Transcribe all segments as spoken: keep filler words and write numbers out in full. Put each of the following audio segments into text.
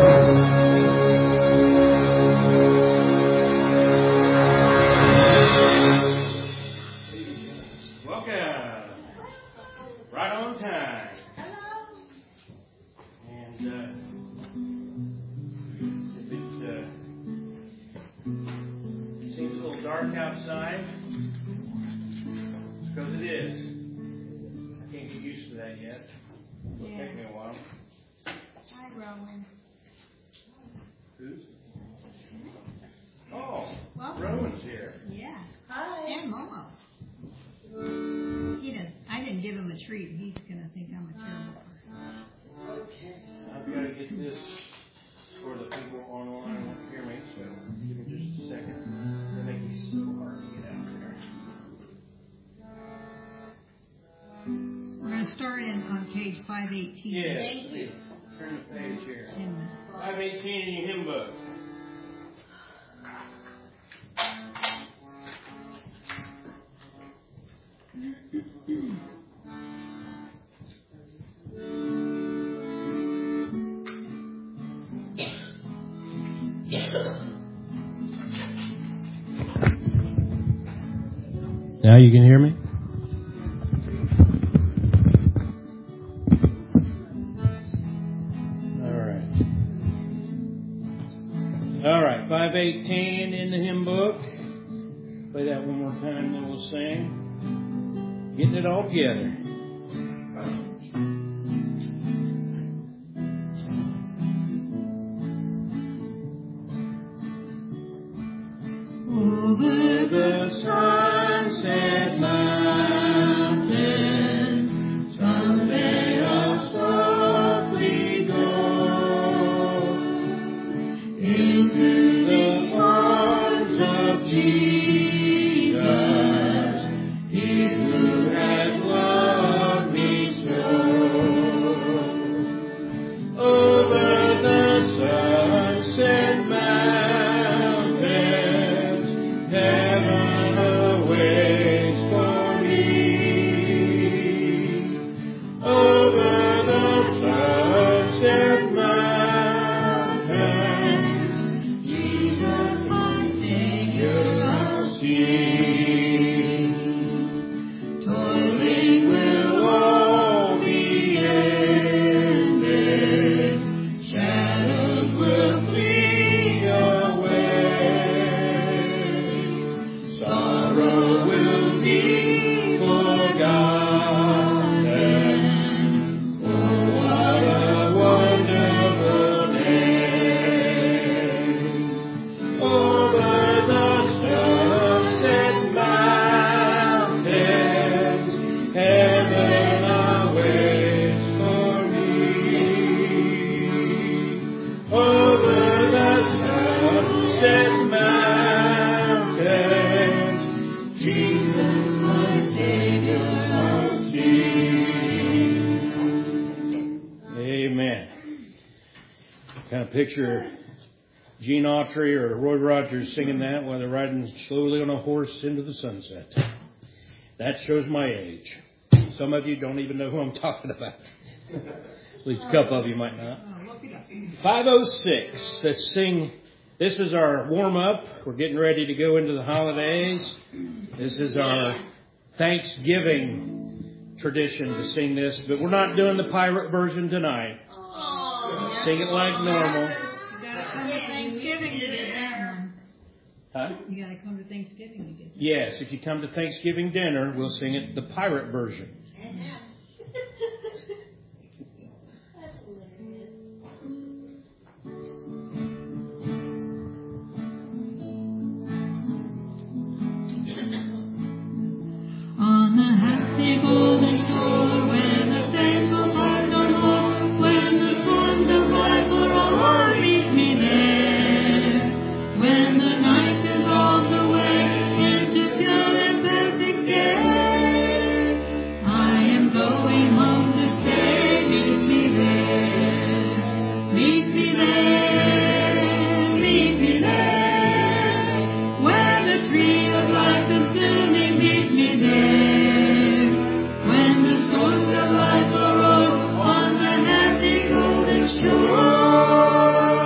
five eighteen. Yes. Thank you. Turn the page here. five eighteen in your hymn book. Now you can hear me? five eighteen in the hymn book. Play that one more time, then we'll sing. Getting it all together. Over the sunset mountain, someday I'll softly go into Jesus, He who has loved me so. Over the sunset mountains, heaven awaits for me. Over the sunset mountains, Jesus, my Savior, I'll see. Toiling will all be ended, shadows will flee away, sorrow will be forgotten. Oh, what a wonderful day! Over the sunset mountains, heaven awaits for me. Over the sunset mountains, Jesus, my Savior, I'll see. Amen. Kind of picture Gene Autry or Roy Rogers singing that while they're riding slowly on a horse into the sunset. That shows my age. Some of you don't even know who I'm talking about. At least a couple of you might not. five oh six. Let's sing. This is our warm-up. We're getting ready to go into the holidays. This is our Thanksgiving tradition to sing this, but we're not doing the pirate version tonight. Sing it like normal. Huh? You got to come to Thanksgiving to get that. Yes, if you come to Thanksgiving dinner, we'll sing it the pirate version. On a happy golden shore, when the faithful heart no more, when the swans of life will all meet me there, when the night dissolves away into pure and perfect day, I am going home to stay. Meet me there, meet me there, meet me there, where the tree of life is blooming. Meet me there, when the storms of life arose on the happy golden shore.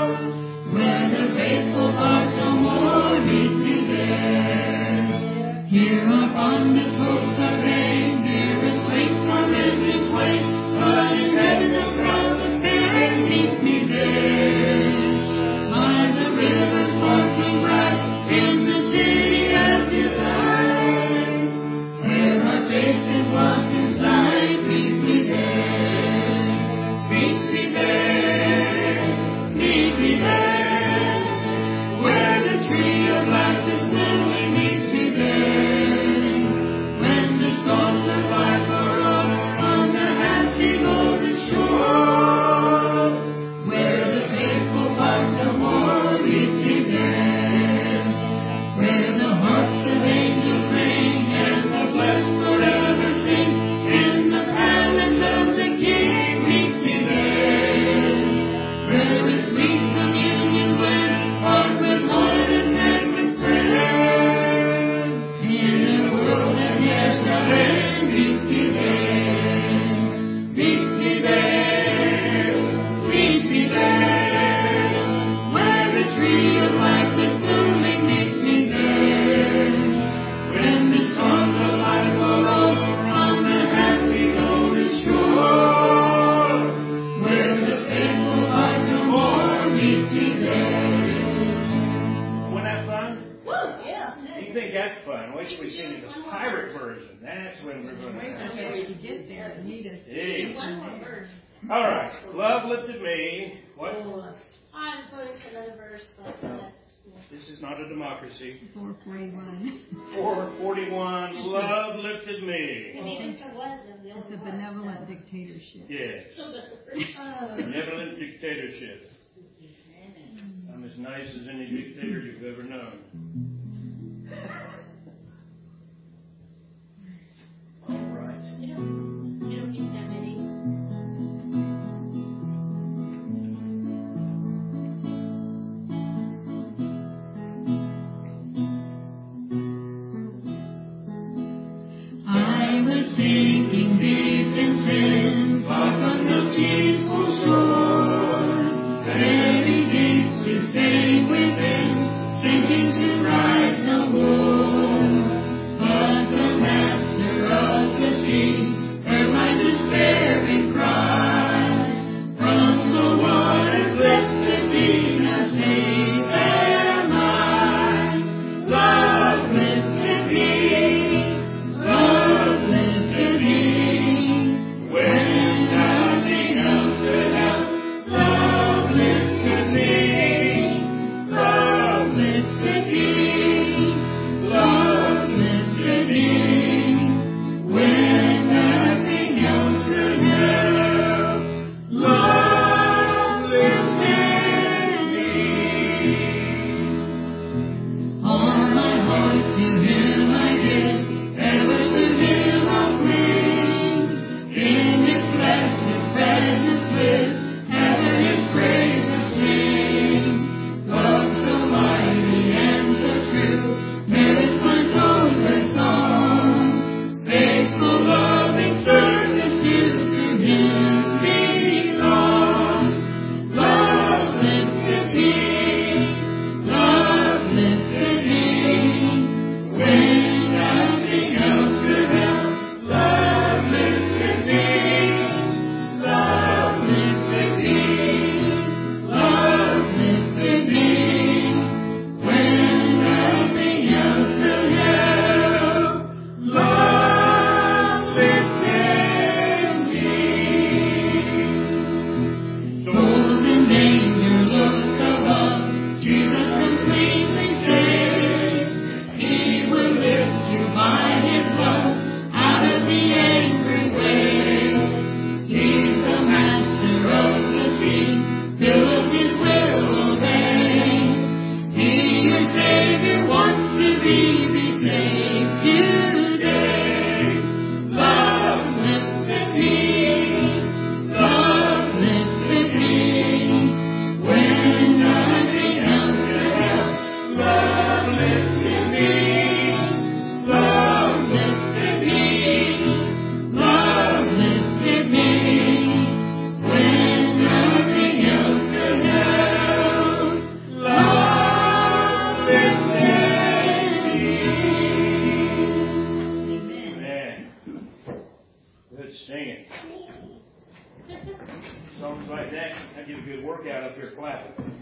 four forty-one. four forty-one, love lifted me. It's a benevolent dictatorship. Yes. Benevolent dictatorship. I'm as nice as any dictator you've ever known. All right. You don't, you don't need that many. I was sinking deep in sin, far from the peaceful shore. Heavy deep to stay within, sinking to rise no more. But the master of the sea heard my despairing cry. From the waters lifted me, as safe am I. Love lifted me. Love lifted me when nothing else could help. Love lifted me. Love lifted me. Love lifted me when nothing else could help. Love lifted me. All my heart to Him I give, ever to Him I'll cling. In His blessed presence live, ever His praises sing. Love so mighty and so true, merits my soul's best song. Faithful, loving service due to Him belongs. Love lifted me, love lifted me when nothing else could help. Love lifted me, love lifted me, love lifted me when nothing else could help. Love lifted me. Souls in danger look above, Jesus completely saves. He will lift you by His love out of the angry waves. He's the master of the sea, fill of His will obey. He, your Savior, wants to be, be saved today. Love lifted me, love lifted me when nothing else could help. Love lifted me, love lifted me, love lifted me when nothing else could help. Love lifted me. Man, good singing. Songs like that, I get a good workout up here clapping.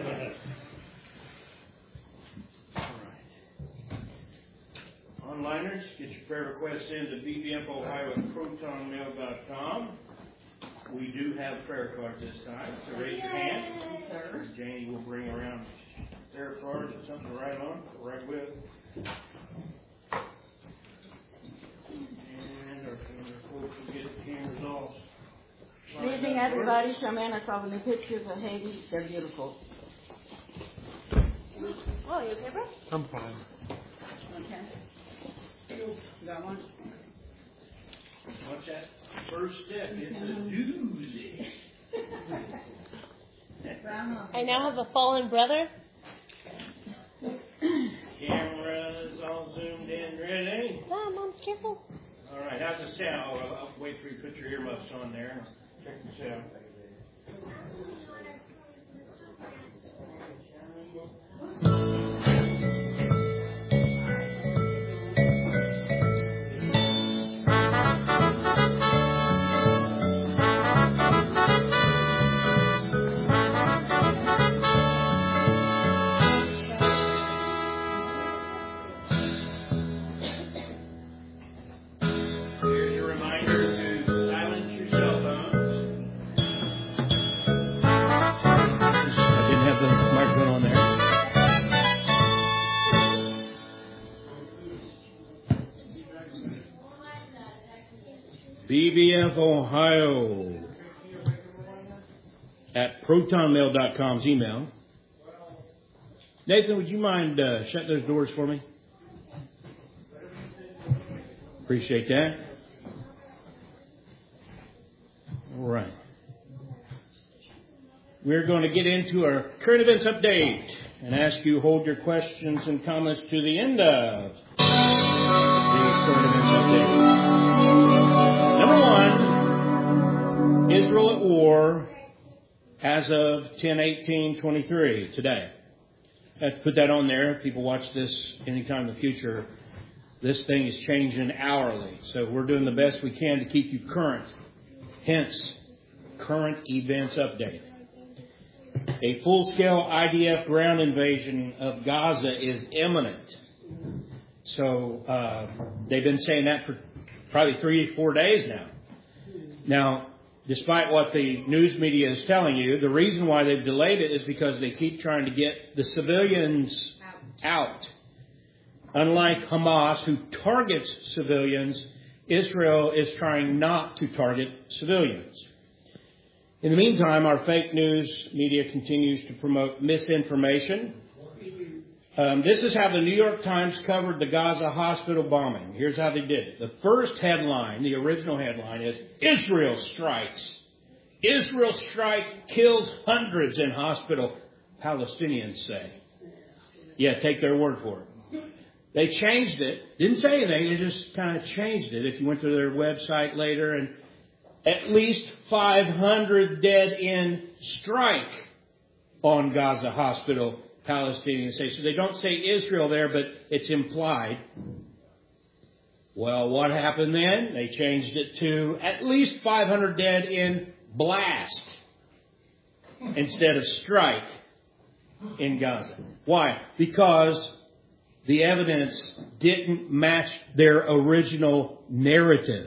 All right. Onliners, get your prayer requests in to b b f ohio at proton mail dot com. We do have prayer cards this time, so raise your hand. Sir. Janie will bring around prayer cards and something to write on, to write with. And our folks will get the cameras off. Good evening, everybody. Charmaine, I saw the new pictures of Haiti. They're beautiful. Oh, you okay, bro? I'm fine. Okay. You got one? What's that? First step is a doozy. Right. I now have a fallen brother. Camera's all zoomed in. Ready? Mom, Mom, careful. All right. How's the sound? Oh, I'll, I'll wait for you to put your earmuffs on there. Check the sound. B B F Ohio at proton mail dot com's email. Nathan, would you mind uh, shut those doors for me? Appreciate that. All right. We're going to get into our current events update and ask you to hold your questions and comments to the end of the current events update. Number one, Israel at war as of ten eighteen twenty-three today. I have to put that on there. If people watch this anytime in the future, this thing is changing hourly. So we're doing the best we can to keep you current. Hence, current events update. A full-scale I D F ground invasion of Gaza is imminent. So uh, they've been saying that for probably three, four days now. Now, despite what the news media is telling you, the reason why they've delayed it is because they keep trying to get the civilians out. Unlike Hamas, who targets civilians, Israel is trying not to target civilians. In the meantime, our fake news media continues to promote misinformation. Um, this is how the New York Times covered the Gaza hospital bombing. Here's how they did it. The first headline, the original headline, is Israel strikes. Israel strike kills hundreds in hospital, Palestinians say. Yeah, take their word for it. They changed it. Didn't say anything. They just kind of changed it. If you went to their website later, and at least five hundred dead in strike on Gaza hospital, Palestinians say. So they don't say Israel there, but it's implied. Well, what happened then? They changed it to at least five hundred dead in blast instead of strike in Gaza. Why? Because the evidence didn't match their original narrative.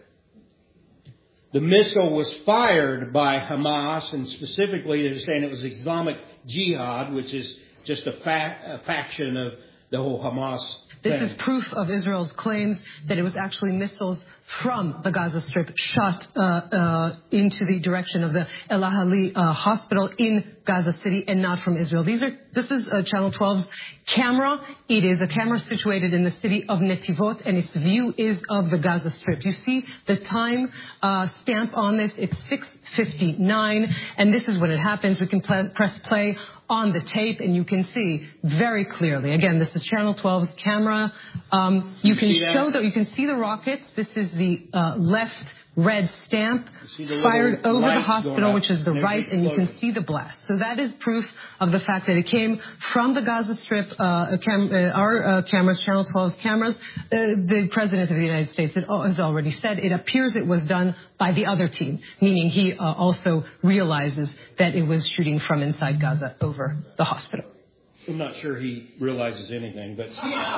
The missile was fired by Hamas, and specifically they're saying it was Islamic Jihad, which is just a, fa- a faction of the whole Hamas This thing. is proof of Israel's claims that it was actually missiles from the Gaza Strip shot uh, uh, into the direction of the El Ahli uh, hospital in Gaza City and not from Israel. These are this is uh, Channel twelve's camera. It is a camera situated in the city of Netivot, and its view is of the Gaza Strip. You see the time uh, stamp on this. It's six fifty-nine, and this is when it happens. We can pl- press play on the tape, and you can see very clearly. Again, this is Channel twelve's camera. Um, you, you can show that you can see the rockets. This is the uh, left red stamp fired over the hospital, which is the right, and you can see the blast. So that is proof of the fact that it came from the Gaza Strip. Uh, cam- uh, our uh, cameras, Channel twelve's cameras. Uh, the President of the United States has already said it appears it was done by the other team, meaning he uh, also realizes that it was shooting from inside Gaza over the hospital. I'm not sure he realizes anything, but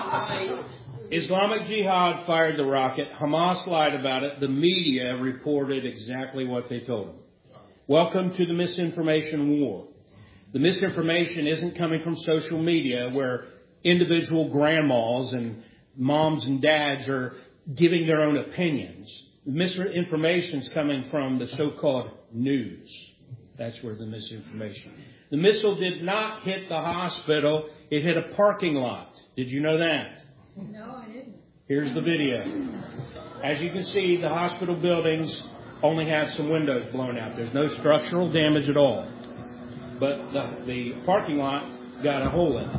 Islamic Jihad fired the rocket. Hamas lied about it. The media reported exactly what they told them. Welcome to the misinformation war. The misinformation isn't coming from social media where individual grandmas and moms and dads are giving their own opinions. The misinformation is coming from the so-called news. That's where the misinformation. The missile did not hit the hospital. It hit a parking lot. Did you know that? No, I didn't. Here's the video. As you can see, the hospital buildings only have some windows blown out. There's no structural damage at all. but the, the parking lot got a hole in it.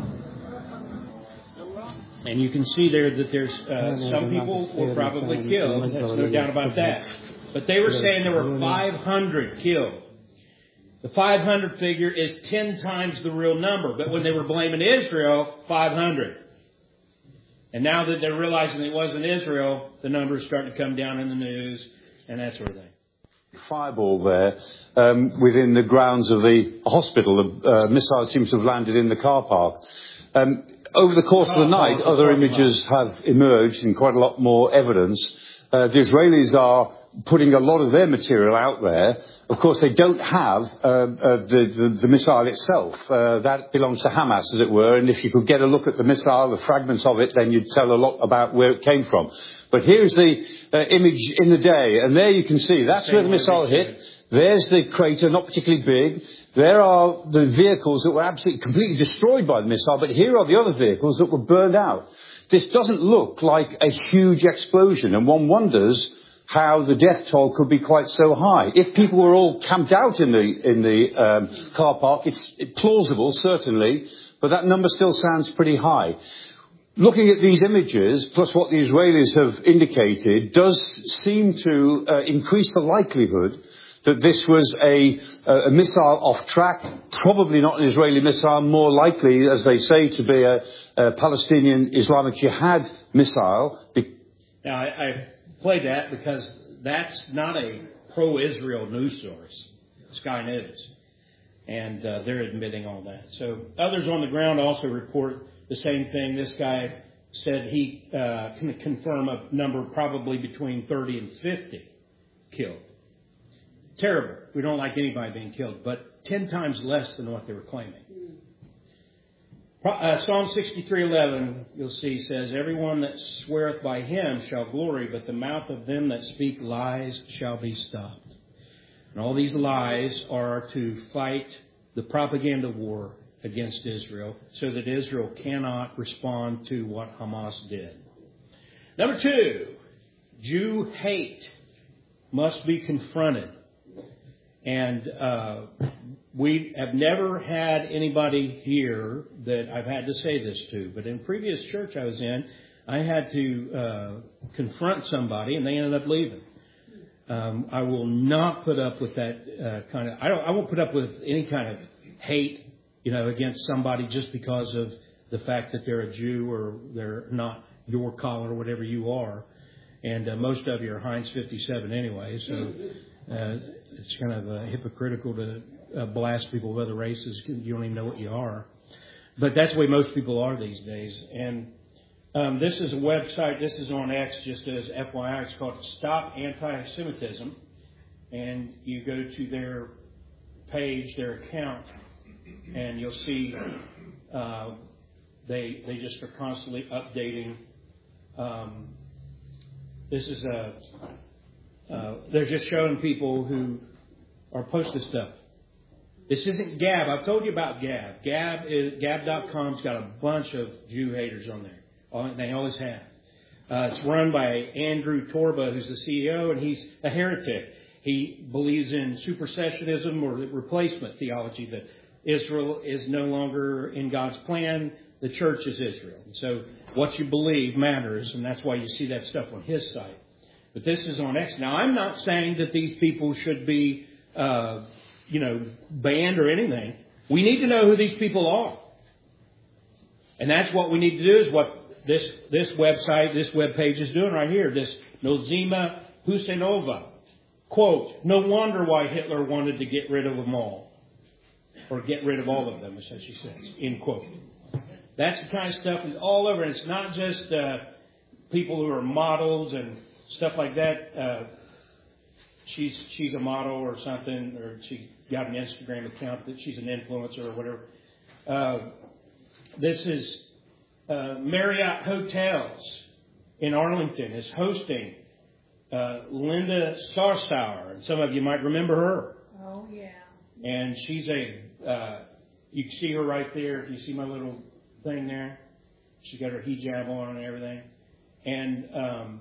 And you can see there that there's uh, some people were probably killed. There's no doubt about that. But they were saying there were five hundred killed. The five hundred figure is ten times the real number. But when they were blaming Israel, five hundred. And now that they're realizing it wasn't Israel, the numbers starting to come down in the news and that sort of thing. Fireball there um, within the grounds of the hospital. The uh, missile seems to have landed in the car park. Um, over the course of the night, other images have emerged and quite a lot more evidence. Uh, the Israelis are putting a lot of their material out there. Of course, they don't have uh, uh, the, the, the missile itself. Uh, that belongs to Hamas, as it were. And if you could get a look at the missile, the fragments of it, then you'd tell a lot about where it came from. But here's the uh, image in the day. And there you can see, that's where the missile hit. There's the crater, not particularly big. There are the vehicles that were absolutely completely destroyed by the missile. But here are the other vehicles that were burned out. This doesn't look like a huge explosion. And one wonders how the death toll could be quite so high. If people were all camped out in the in the um, car park, it's plausible, certainly, but that number still sounds pretty high. Looking at these images, plus what the Israelis have indicated, does seem to uh, increase the likelihood that this was a, a missile off track, probably not an Israeli missile, more likely, as they say, to be a, a Palestinian Islamic Jihad missile. Now, I... I played that because that's not a pro-Israel news source, Sky News, and uh, they're admitting all that. So others on the ground also report the same thing. This guy said he uh, can confirm a number probably between thirty and fifty killed. Terrible. We don't like anybody being killed, but ten times less than what they were claiming. Uh, Psalm sixty-three eleven, you'll see, says, "Everyone that sweareth by him shall glory, but the mouth of them that speak lies shall be stopped." And all these lies are to fight the propaganda war against Israel so that Israel cannot respond to what Hamas did. Number two, Jew hate must be confronted. And uh, we have never had anybody here that I've had to say this to. But in previous church I was in, I had to uh, confront somebody, and they ended up leaving. Um, I will not put up with that uh, kind of. I don't. I won't put up with any kind of hate, you know, against somebody just because of the fact that they're a Jew or they're not your color or whatever you are. And uh, most of you are Heinz fifty-seven anyway, so. Uh, it's kind of uh, hypocritical to uh, blast people of other races. You don't even know what you are. But that's the way most people are these days. And um, this is a website. This is on X, just as F Y I. It's called Stop Anti-Semitism. And you go to their page, their account, and you'll see uh, they they just are constantly updating. Um, this is a... Uh, they're just showing people who are posting stuff. This isn't Gab. I've told you about Gab. Gab is Gab dot com's got a bunch of Jew haters on there. They always have. Uh, it's run by Andrew Torba, who's the C E O, and he's a heretic. He believes in supersessionism or replacement theology, that Israel is no longer in God's plan. The church is Israel. So what you believe matters, and that's why you see that stuff on his site. But this is on X. Now, I'm not saying that these people should be, uh, you know, banned or anything. We need to know who these people are. And that's what we need to do, is what this this website, this webpage is doing right here. This Nozima Husseinova. Quote, "No wonder why Hitler wanted to get rid of them all." Or get rid of all of them, as she says. End quote. That's the kind of stuff that's all over. And it's not just uh, people who are models and stuff like that. Uh, she's she's a model or something, or she got an Instagram account that she's an influencer or whatever. Uh, this is uh, Marriott Hotels in Arlington is hosting uh, Linda Sarsauer, and some of you might remember her. Oh yeah. And she's a. Uh, you can see her right there. You see my little thing there. She's got her hijab on and everything, and. Um,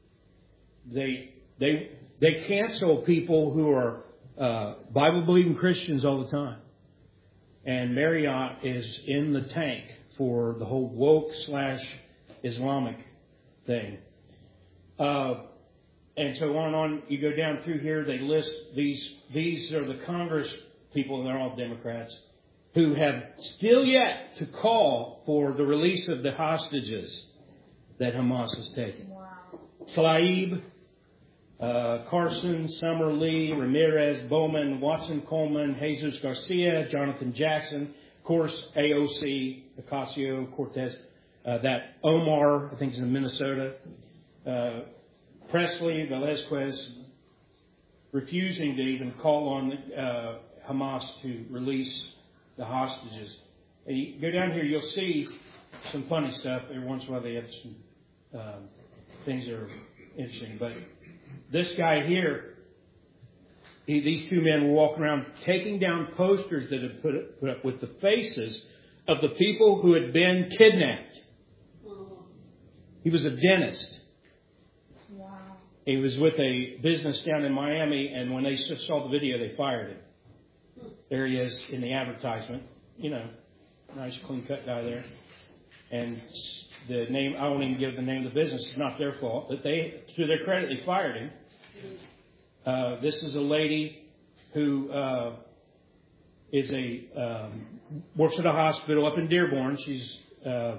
They they they cancel people who are uh, Bible-believing Christians all the time. And Marriott is in the tank for the whole woke slash Islamic thing. Uh, and so on and on. You go down through here, they list these, these are the Congress people, and they're all Democrats, who have still yet to call for the release of the hostages that Hamas has taken. Wow. Tlaib, uh, Carson, Summer Lee, Ramirez, Bowman, Watson Coleman, Jesus Garcia, Jonathan Jackson, of course, A O C, Ocasio-Cortez, uh, that Omar, I think is in Minnesota, uh, Presley, Velazquez, refusing to even call on uh, Hamas to release the hostages. And you go down here, you'll see some funny stuff. Every once in a while they have some um, things that are interesting. But this guy here, he, these two men were walking around taking down posters that had put, put up with the faces of the people who had been kidnapped. He was a dentist. Wow. He was with a business down in Miami, and when they saw the video, they fired him. There he is in the advertisement. You know, nice clean-cut guy there. And the name, I won't even give the name of the business. It's not their fault. But they, to their credit, they fired him. Uh, this is a lady who uh, is a um, works at a hospital up in Dearborn. She's uh,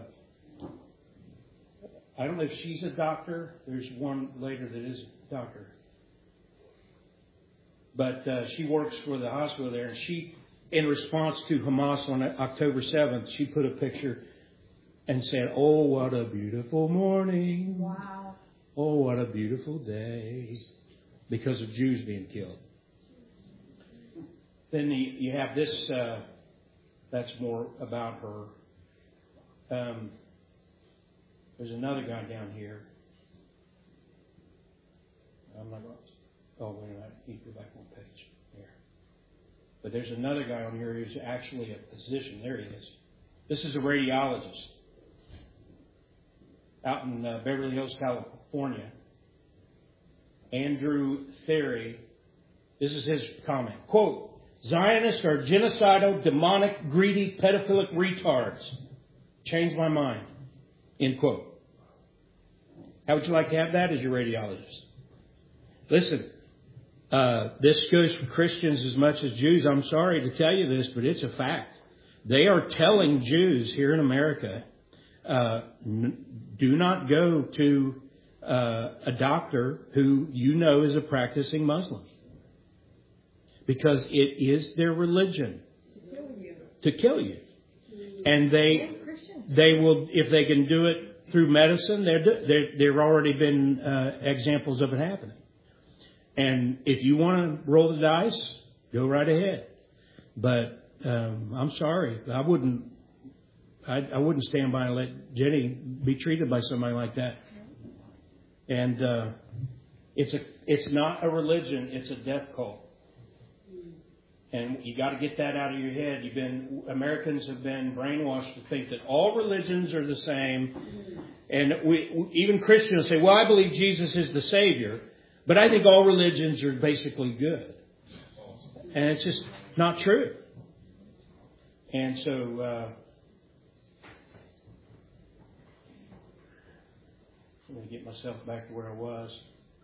I don't know if she's a doctor. There's one later that is a doctor. But uh, she works for the hospital there. And she, in response to Hamas on October seventh, she put a picture and said, "Oh, what a beautiful morning. Wow. Oh, what a beautiful day." Because of Jews being killed. Then you, you have this, uh, that's more about her. Um, there's another guy down here. I'm not going to, oh, wait a minute, I need to go back one page. There. But there's another guy on here who's actually a physician. There he is. This is a radiologist out in uh, Beverly Hills, California. Andrew Theory. This is his comment. Quote, "Zionists are genocidal, demonic, greedy, pedophilic retards. Changed my mind." End quote. How would you like to have that as your radiologist? Listen, uh, this goes for Christians as much as Jews. I'm sorry to tell you this, but it's a fact. They are telling Jews here in America, uh, n- do not go to uh, a doctor who you know is a practicing Muslim. Because it is their religion to kill you. And they they will, if they can do it through medicine, they're, they're, there have already been uh, examples of it happening. And if you want to roll the dice, go right ahead. But um, I'm sorry, I wouldn't I, I wouldn't stand by and let Jenny be treated by somebody like that. And uh, it's a it's not a religion; it's a death cult. And you got to get that out of your head. You've been Americans have been brainwashed to think that all religions are the same, and we even Christians say, "Well, I believe Jesus is the Savior, but I think all religions are basically good," and it's just not true. And so. Uh, I'm going to get myself back to where I was.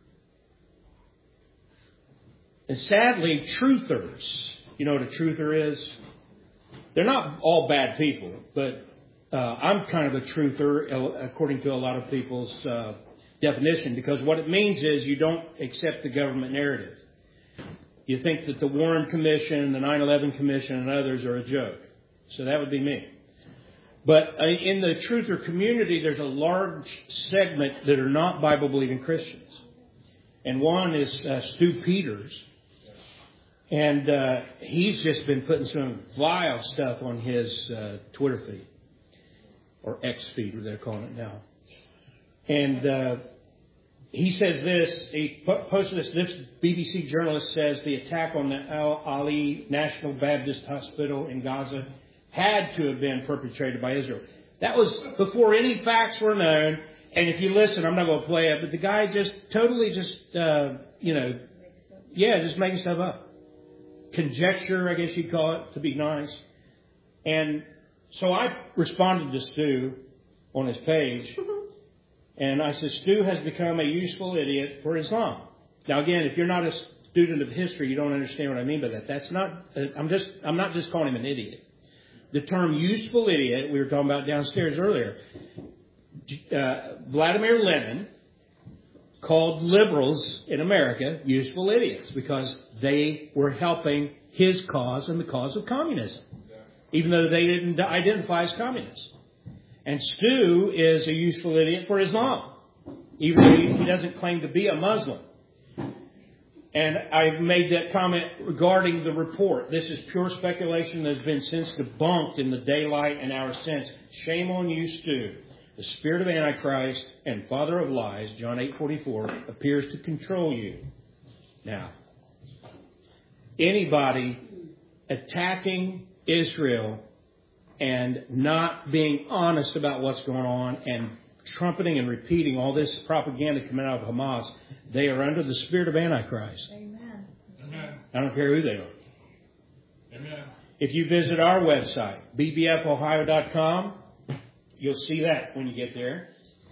And sadly, truthers, you know what a truther is? They're not all bad people, but uh, I'm kind of a truther according to a lot of people's uh, definition, because what it means is you don't accept the government narrative. You think that the Warren Commission, the nine eleven Commission, and others are a joke. So that would be me. But in the truther community, there's a large segment that are not Bible-believing Christians. And one is uh, Stu Peters. And uh, he's just been putting some vile stuff on his uh, Twitter feed. Or X feed, they're calling it now. And uh, he says this, he posted this, this B B C journalist says the attack on the Al Ali National Baptist Hospital in Gaza had to have been perpetrated by Israel. That was before any facts were known. And if you listen, I'm not going to play it, but the guy just totally just, uh, you know, yeah, just making stuff up. Conjecture, I guess you'd call it, to be nice. And so I responded to Stu on his page, and I said, Stu has become a useful idiot for Islam. Now, again, if you're not a student of history, you don't understand what I mean by that. That's not, I'm just, I'm not just calling him an idiot. The term useful idiot, we were talking about downstairs earlier, uh, Vladimir Lenin called liberals in America useful idiots because they were helping his cause and the cause of communism, even though they didn't identify as communists. And Stu is a useful idiot for Islam, even though he doesn't claim to be a Muslim. And I've made that comment regarding the report. This is pure speculation that has been since debunked in the daylight and hour since. Shame on you, Stu. The spirit of Antichrist and father of lies, John eight forty-four, appears to control you. Now, anybody attacking Israel and not being honest about what's going on and trumpeting and repeating all this propaganda coming out of Hamas, they are under the spirit of Antichrist. Amen. Amen. I don't care who they are. Amen. If you visit our website, b b f ohio dot com, you'll see that when you get there.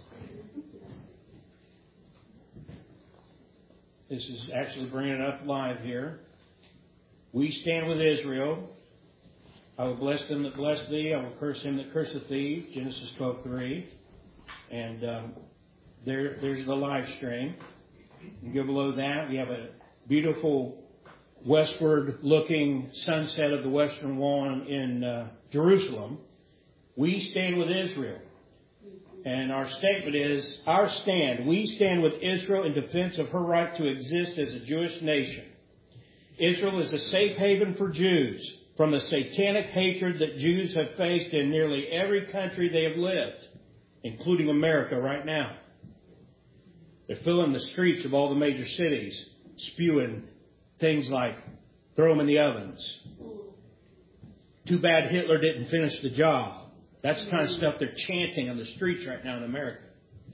This is actually bringing it up live here. We stand with Israel. I will bless them that bless thee. I will curse him that curseth thee. Genesis twelve three. And um, there, there's the live stream. You go below that. We have a beautiful westward-looking sunset of the Western Wall in uh, Jerusalem. We stand with Israel. And our statement is, our stand, we stand with Israel in defense of her right to exist as a Jewish nation. Israel is a safe haven for Jews from the satanic hatred that Jews have faced in nearly every country they have lived, including America right now. They're filling the streets of all the major cities, spewing things like, throw them in the ovens. Too bad Hitler didn't finish the job. That's the kind of stuff they're chanting on the streets right now in America.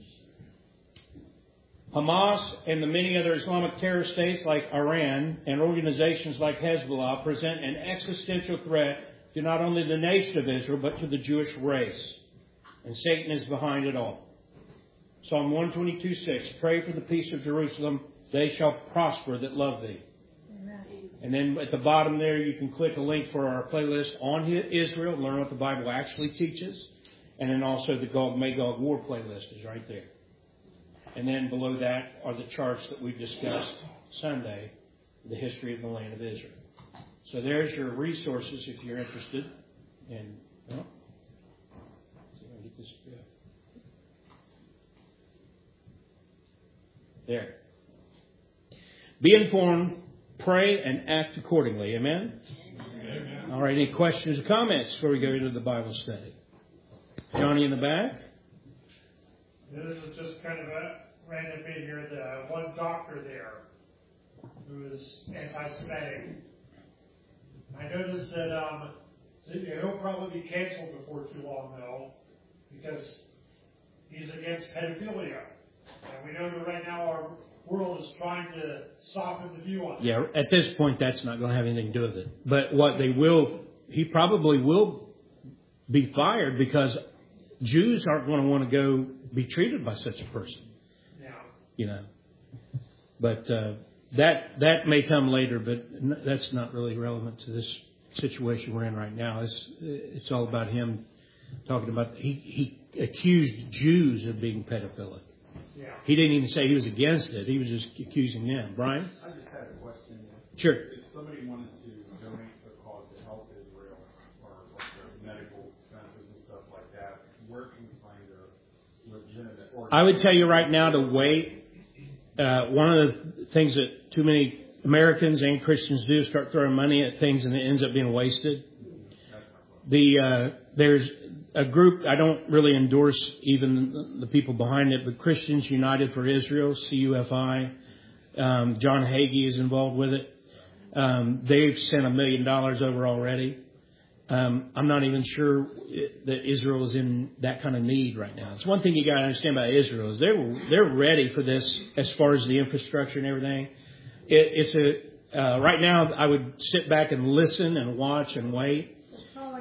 Hamas and the many other Islamic terror states like Iran and organizations like Hezbollah present an existential threat to not only the nation of Israel, but to the Jewish race. And Satan is behind it all. Psalm one twenty-two six, pray for the peace of Jerusalem. They shall prosper that love thee. Amen. And then at the bottom there, you can click a link for our playlist on Israel, learn what the Bible actually teaches. And then also the Gog-Magog war playlist is right there. And then below that are the charts that we've discussed Sunday, the history of the land of Israel. So there's your resources if you're interested. And well, see if I can get this good. There. Be informed, pray, and act accordingly. Amen? Amen? All right, any questions or comments before we go into the Bible study? Johnny in the back? This is just kind of a random bit here. The one doctor there who is anti-Semitic. I noticed that um, so he'll probably be canceled before too long, though, because he's against pedophilia. And we know that right now our world is trying to soften the view on it. Yeah, at this point, that's not going to have anything to do with it. But what they will, he probably will be fired because Jews aren't going to want to go be treated by such a person. Yeah. You know. But uh, that that may come later, but n- that's not really relevant to this situation we're in right now. It's it's all about him talking about, he, he accused Jews of being pedophilic. Yeah. He didn't even say he was against it. He was just accusing them. Brian? I just had a question. Sure. If somebody wanted to donate to a cause to help Israel or like their medical expenses and stuff like that, where can you find a legitimate organization? I would tell you right now to wait. Uh, one of the things that too many Americans and Christians do is start throwing money at things and it ends up being wasted. The uh, there's a group, I don't really endorse even the people behind it, but Christians United for Israel, C U F I. Um, John Hagee is involved with it. Um, they've sent a million dollars over already. Um, I'm not even sure that Israel is in that kind of need right now. It's one thing you got to understand about Israel is they're they're ready for this as far as the infrastructure and everything. It, it's a uh, right now I would sit back and listen and watch and wait.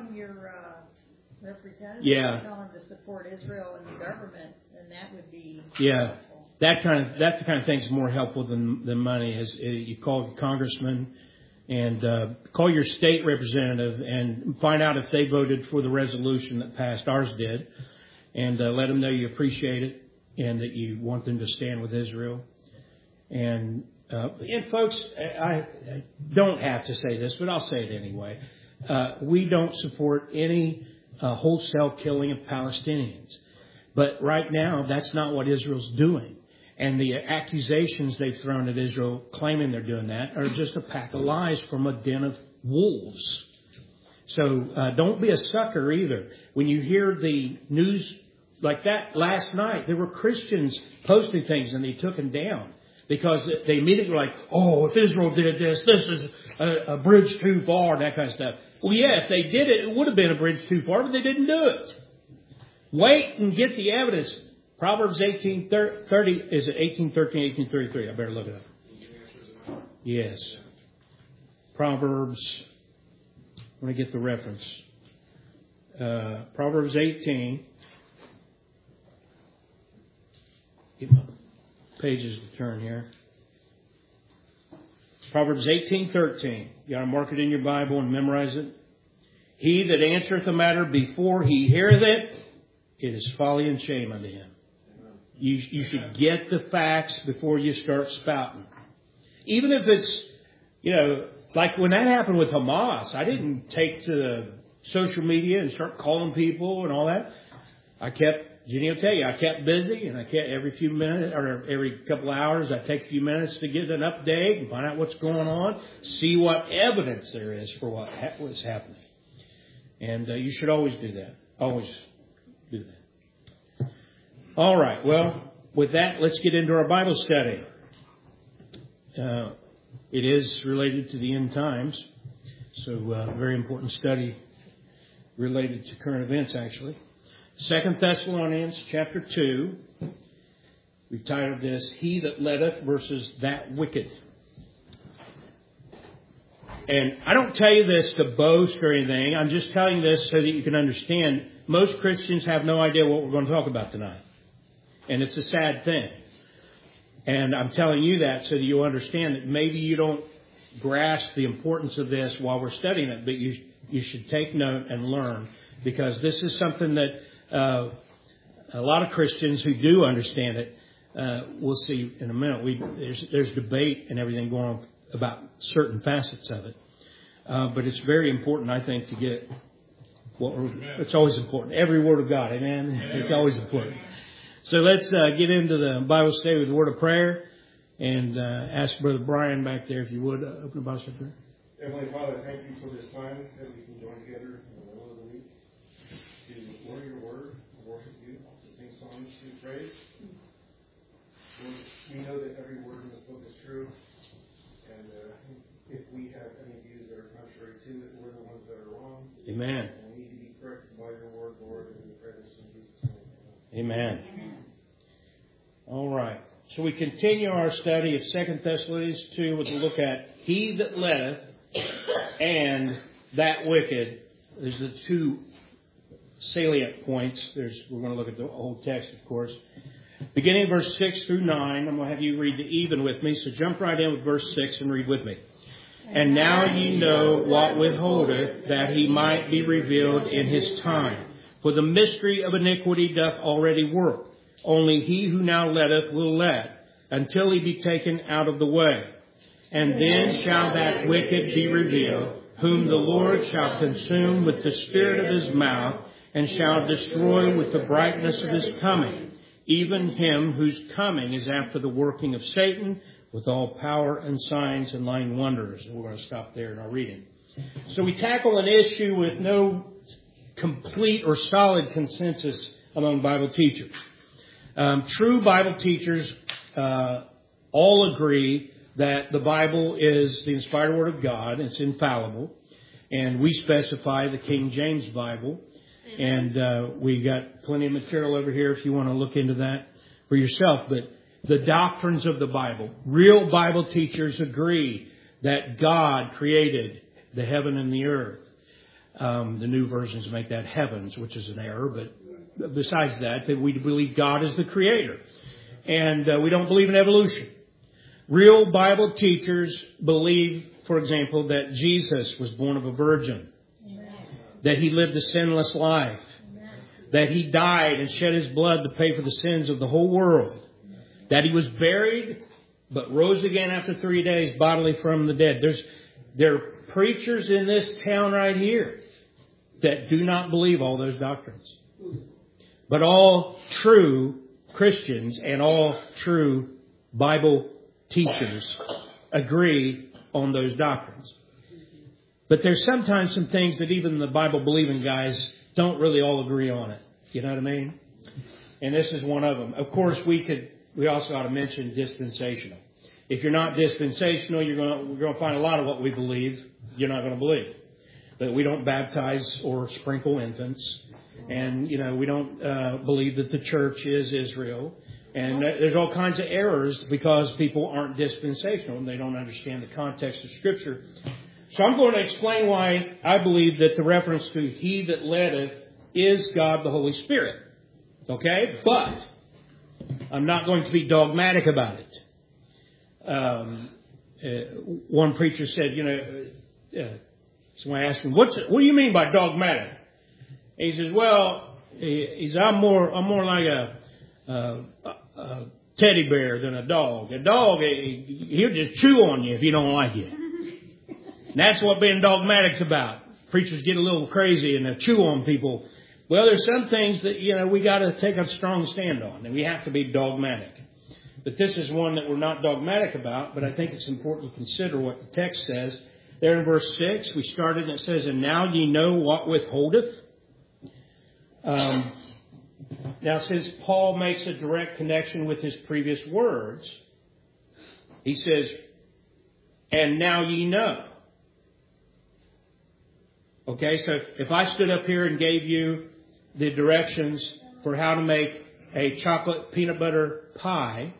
from your uh, representative, Yeah. tell them to support Israel and the government, then that would be Yeah. helpful. That kind of that kind of thing is more helpful than than money. Is uh, you call your congressman and uh, call your state representative and find out if they voted for the resolution that passed. Ours did, and uh, let them know you appreciate it and that you want them to stand with Israel. And uh, and folks, I, I don't have to say this, but I'll say it anyway. Uh, we don't support any uh, wholesale killing of Palestinians. But right now, that's not what Israel's doing. And the accusations they've thrown at Israel, claiming they're doing that, are just a pack of lies from a den of wolves. So uh, don't be a sucker either. When you hear the news like that last night, there were Christians posting things and they took them down. Because they immediately were like, oh, if Israel did this, this is a, a bridge too far, that kind of stuff. Well, yeah, if they did it, it would have been a bridge too far, but they didn't do it. Wait and get the evidence. Proverbs eighteen thirty, is it eighteen thirteen, eighteen thirty-three? I better look it up. Yes. Proverbs, I'm going to get the reference. Uh, Proverbs eighteen. Get my pages to turn here. Proverbs eighteen thirteen. You got to mark it in your Bible and memorize it. He that answereth a matter before he heareth it, it is folly and shame unto him. You, you should get the facts before you start spouting. Even if it's, you know, like when that happened with Hamas, I didn't take to the social media and start calling people and all that. I kept, Jenny will tell you, I kept busy and I kept every few minutes or every couple of hours, I take a few minutes to get an update and find out what's going on, see what evidence there is for what was happening. And uh, you should always do that. Always do that. All right. Well, with that, let's get into our Bible study. Uh, it is related to the end times. So, uh, very important study related to current events, actually. Second Thessalonians chapter two. We've titled this, He That Letteth versus That Wicked. And I don't tell you this to boast or anything. I'm just telling this so that you can understand. Most Christians have no idea what we're going to talk about tonight. And it's a sad thing. And I'm telling you that so that you understand that maybe you don't grasp the importance of this while we're studying it, but you you should take note and learn, because this is something that uh, a lot of Christians who do understand it, uh, we'll see in a minute. We there's there's debate and everything going on about certain facets of it, uh, but it's very important, I think, to get what we're, it's always important. Every word of God, amen. It's always important. So let's uh, get into the Bible study with a word of prayer, and uh, ask Brother Brian back there if you would uh, open the Bible study prayer. Heavenly Father, thank you for this time that we can join together in the middle of the week to learn your word, worship you, to sing songs, to praise. Lord, we know that every word in this book is true, and uh, if we have any views that are contrary to it, we're the ones that are wrong. Amen. And we need to be corrected by your word, Lord, and we pray this in Jesus' name. Amen. All right. So we continue our study of Second Thessalonians two with a look at He that letteth and that wicked. There's the two salient points. There's we're going to look at the whole text, of course. Beginning verse six through nine, I'm going to have you read the even with me. So jump right in with verse six and read with me. And now ye know what withholdeth, that he might be revealed in his time. For the mystery of iniquity doth already work. Only he who now letteth will let, until he be taken out of the way. And then shall that wicked be revealed, whom the Lord shall consume with the spirit of his mouth, and shall destroy with the brightness of his coming, even him whose coming is after the working of Satan, with all power and signs and lying wonders. And we're going to stop there in our reading. So we tackle an issue with no complete or solid consensus among Bible teachers. Um, true Bible teachers uh, all agree that the Bible is the inspired Word of God. It's infallible. And we specify the King James Bible. And uh, we got plenty of material over here if you want to look into that for yourself. But the doctrines of the Bible, real Bible teachers agree that God created the heaven and the earth. Um, the new versions make that heavens, which is an error. But besides that, that we believe God is the creator. And uh, we don't believe in evolution. Real Bible teachers believe, for example, that Jesus was born of a virgin. Amen. That he lived a sinless life. Amen. That he died and shed his blood to pay for the sins of the whole world. Amen. That he was buried but rose again after three days bodily from the dead. There's, there are preachers in this town right here that do not believe all those doctrines. But all true Christians and all true Bible teachers agree on those doctrines. But there's sometimes some things that even the Bible-believing guys don't really all agree on it. You know what I mean? And this is one of them. Of course, we could. We also ought to mention dispensational. If you're not dispensational, you're going to, we're going to find a lot of what we believe you're not going to believe. That we don't baptize or sprinkle infants. And, you know, we don't uh, believe that the church is Israel. And there's all kinds of errors because people aren't dispensational and they don't understand the context of Scripture. So I'm going to explain why I believe that the reference to he that leddeth is God the Holy Spirit. Okay? But I'm not going to be dogmatic about it. Um, uh, one preacher said, you know, uh, somebody asked him, What's it, what do you mean by dogmatic? He says, well, he, he's, I'm more, I'm more like a, a, a teddy bear than a dog. A dog, he, he'll just chew on you if you don't like it. And that's what being dogmatic's about. Preachers get a little crazy and they chew on people. Well, there's some things that, you know, we got to take a strong stand on, and we have to be dogmatic. But this is one that we're not dogmatic about, but I think it's important to consider what the text says. There in verse six, we started and it says, and now ye know what withholdeth. Um, now, since Paul makes a direct connection with his previous words, he says, and now ye know. Okay, so if I stood up here and gave you the directions for how to make a chocolate peanut butter pie,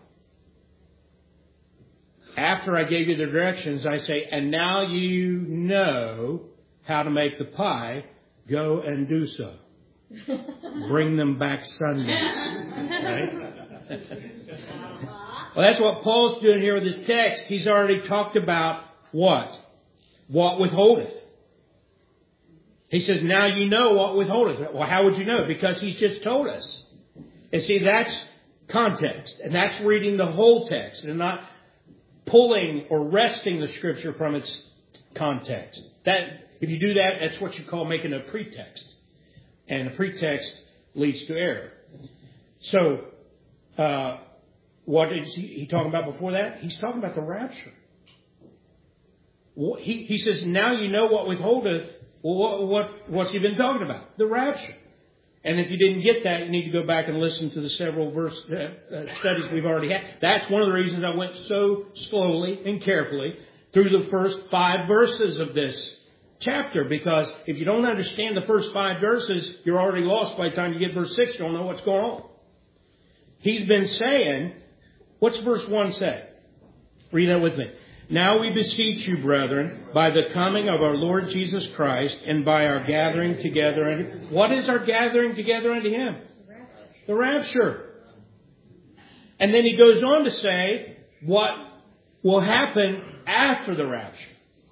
after I gave you the directions, I say, and now you know how to make the pie, go and do so. Bring them back Sunday. Right? Well, that's what Paul's doing here with this text. He's already talked about what? What withholdeth. He says, now you know what withholdeth. Well, how would you know? Because he's just told us. And see, that's context. And that's reading the whole text and not pulling or wresting the Scripture from its context. That, if you do that, that's what you call making a pretext. And a pretext leads to error. So, uh, what is he, he talking about before that? He's talking about the rapture. He, he says, now you know what withholdeth. Well, what, what, what's he been talking about? The rapture. And if you didn't get that, you need to go back and listen to the several verse uh, uh, studies we've already had. That's one of the reasons I went so slowly and carefully through the first five verses of this chapter. Because if you don't understand the first five verses, you're already lost by the time you get verse six. You don't know what's going on. He's been saying, what's verse one say? Read that with me. Now we beseech you, brethren, by the coming of our Lord Jesus Christ and by our gathering together. And what is our gathering together unto Him? The rapture. And then he goes on to say what will happen after the rapture.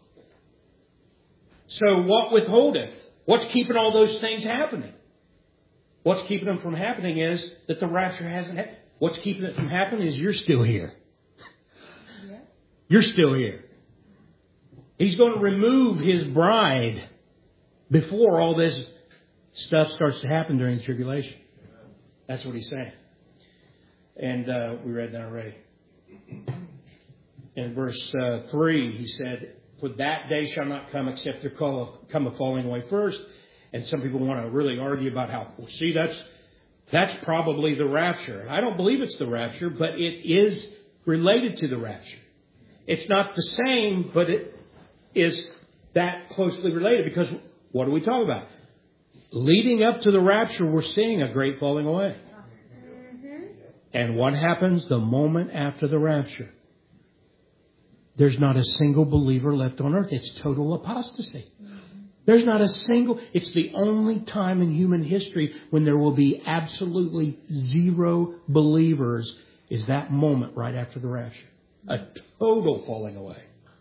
So what withholdeth? What's keeping all those things happening? What's keeping them from happening is that the rapture hasn't happened. What's keeping it from happening is you're still here. You're still here. He's going to remove His bride before all this stuff starts to happen during the tribulation. That's what He's saying. And uh, we read that already. In verse uh, three, He said, for that day shall not come except there come a falling away first. And some people want to really argue about how, well, see, that's, that's probably the rapture. I don't believe it's the rapture, but it is related to the rapture. It's not the same, but it is that closely related because what do we talk about? Leading up to the rapture, we're seeing a great falling away. Mm-hmm. And what happens the moment after the rapture? There's not a single believer left on earth. It's total apostasy. Mm-hmm. There's not a single, it's the only time in human history when there will be absolutely zero believers is that moment right after the rapture. A total falling away.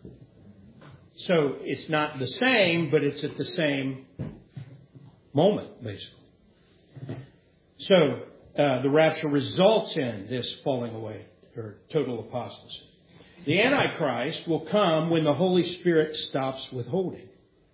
So it's not the same, but it's at the same moment, basically. So uh, the rapture results in this falling away or total apostasy. The Antichrist will come when the Holy Spirit stops withholding.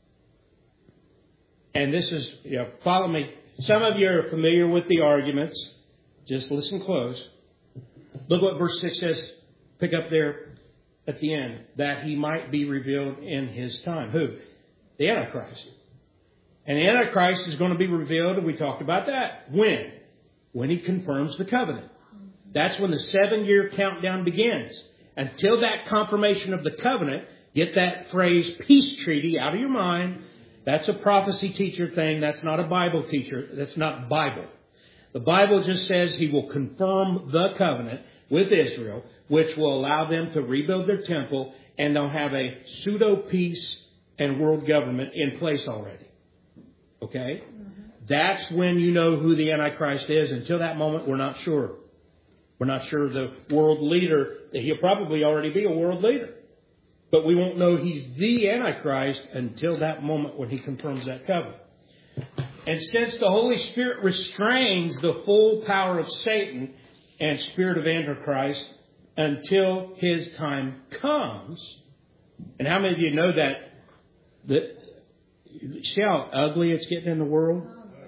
And this is, you know, follow me. Some of you are familiar with the arguments. Just listen close. Look what verse six says. Pick up there at the end. That he might be revealed in his time. Who? The Antichrist. And the Antichrist is going to be revealed, and we talked about that. When? When he confirms the covenant. That's when the seven-year countdown begins. Until that confirmation of the covenant, get that phrase peace treaty out of your mind. That's a prophecy teacher thing. That's not a Bible teacher. That's not Bible. The Bible just says he will confirm the covenant with Israel, which will allow them to rebuild their temple, and they'll have a pseudo-peace and world government in place already. Okay? That's when you know who the Antichrist is. Until that moment, we're not sure. We're not sure the world leader, that he'll probably already be a world leader. But we won't know he's the Antichrist until that moment when he confirms that covenant. And since the Holy Spirit restrains the full power of Satan and spirit of Antichrist until his time comes, and how many of you know that, that see how ugly it's getting in the world?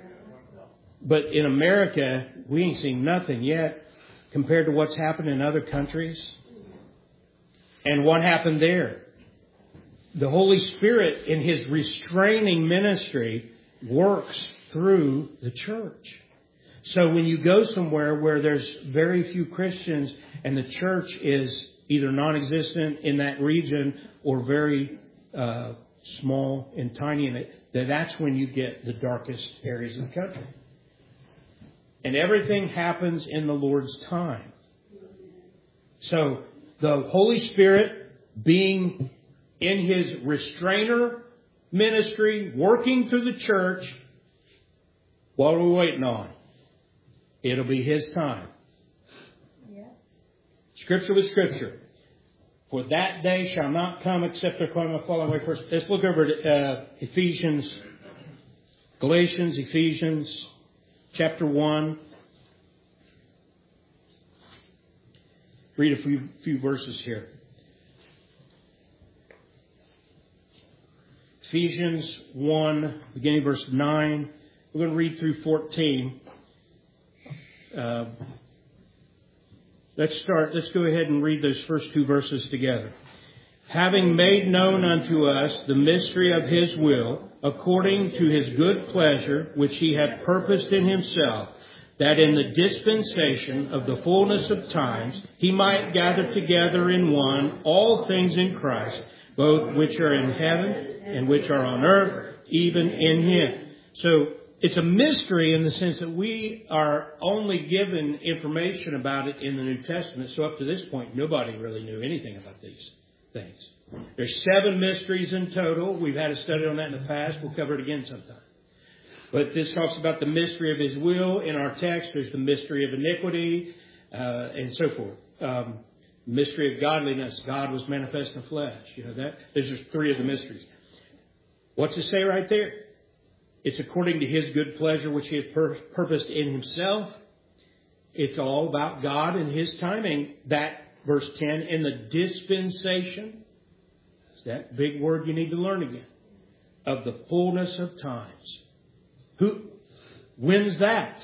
But in America, we ain't seen nothing yet compared to what's happened in other countries. And what happened there? The Holy Spirit, in His restraining ministry, works through the church. So when you go somewhere where there's very few Christians and the church is either non-existent in that region or very uh, small and tiny in it, then that's when you get the darkest areas of the country. And everything happens in the Lord's time. So the Holy Spirit being in His restrainer ministry, working through the church, what are we waiting on? It'll be His time. Yeah. Scripture with Scripture. For that day shall not come except there come a falling away first. Let's look over to uh, Ephesians, Galatians, Ephesians, chapter one. Read a few, few verses here. Ephesians one, beginning verse nine. We're going to read through fourteen. Uh, let's start. Let's go ahead and read those first two verses together. Having made known unto us the mystery of His will, according to His good pleasure, which He hath purposed in Himself, that in the dispensation of the fullness of times He might gather together in one all things in Christ, both which are in heaven and which are on earth, even in Him. So it's a mystery in the sense that we are only given information about it in the New Testament. So up to this point, nobody really knew anything about these things. There's seven mysteries in total. We've had a study on that in the past. We'll cover it again sometime. But this talks about the mystery of His will. In our text, there's the mystery of iniquity, uh, and so forth. Um, mystery of godliness. God was manifest in the flesh. You know that. There's just three of the mysteries. What's it say right there? It's according to His good pleasure, which He has pur- purposed in Himself. It's all about God and His timing. That, verse ten, in the dispensation, it's that big word you need to learn again, of the fullness of times. Who? When's that?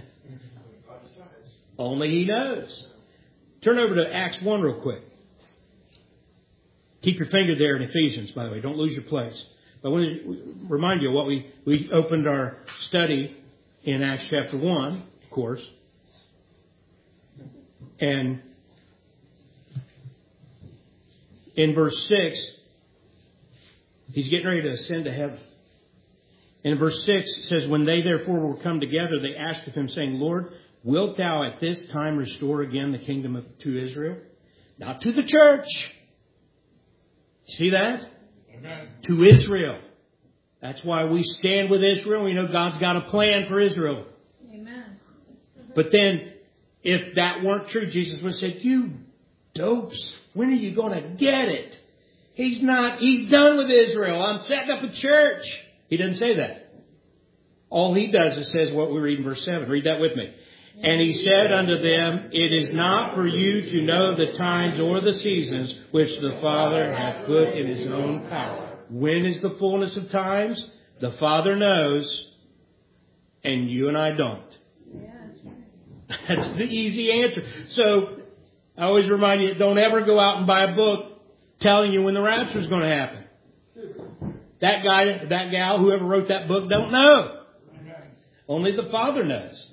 Only He knows. Turn over to Acts one real quick. Keep your finger there in Ephesians, by the way. Don't lose your place. I want to remind you of what we, we opened our study in Acts chapter one, of course. And in verse six, He's getting ready to ascend to heaven. In verse six, it says, when they therefore were come together, they asked of Him, saying, Lord, wilt Thou at this time restore again the kingdom of, to Israel? Not to the church. See that? Amen. To Israel. That's why we stand with Israel. We know God's got a plan for Israel. Amen. But then, if that weren't true, Jesus would have said, you dopes, when are you going to get it? He's not, he's done with Israel. I'm setting up a church. He doesn't say that. All he does is says what we read in verse seven. Read that with me. And he said unto them, it is not for you to know the times or the seasons which the Father hath put in his own power. When is the fullness of times? The Father knows, and you and I don't. That's the easy answer. So, I always remind you, don't ever go out and buy a book telling you when the rapture is going to happen. That guy, that gal, whoever wrote that book, don't know. Only the Father knows.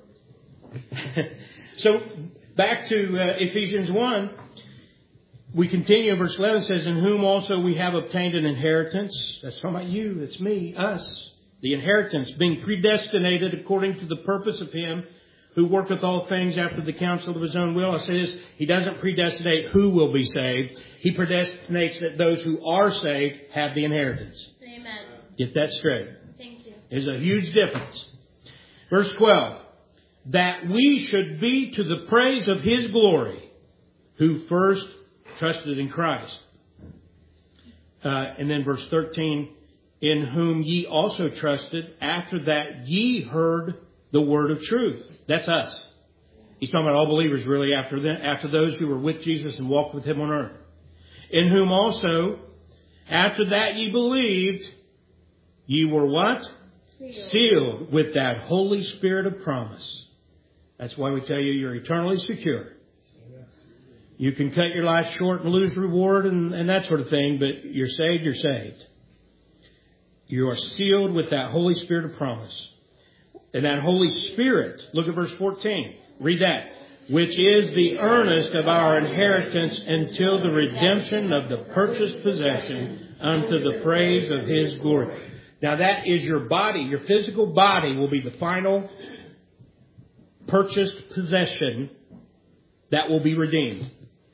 So, back to uh, Ephesians one, we continue in verse eleven, says, in whom also we have obtained an inheritance. That's talking about you, it's me, us. The inheritance, being predestinated according to the purpose of Him who worketh all things after the counsel of His own will. I say this, He doesn't predestinate who will be saved. He predestinates that those who are saved have the inheritance. Amen. Get that straight. Thank you. There's a huge difference. Verse twelve. That we should be to the praise of His glory, who first trusted in Christ. Uh, and then verse thirteen. In whom ye also trusted, after that ye heard the word of truth. That's us. He's talking about all believers really after them, after those who were with Jesus and walked with Him on earth. In whom also, after that ye believed, ye were what? Sealed. Sealed with that Holy Spirit of promise. That's why we tell you you're eternally secure. You can cut your life short and lose reward and, and that sort of thing, but you're saved, you're saved. You are sealed with that Holy Spirit of promise. And that Holy Spirit, look at verse fourteen. Read that. Which is the earnest of our inheritance until the redemption of the purchased possession unto the praise of His glory. Now that is your body. Your physical body will be the final purchased possession that will be redeemed.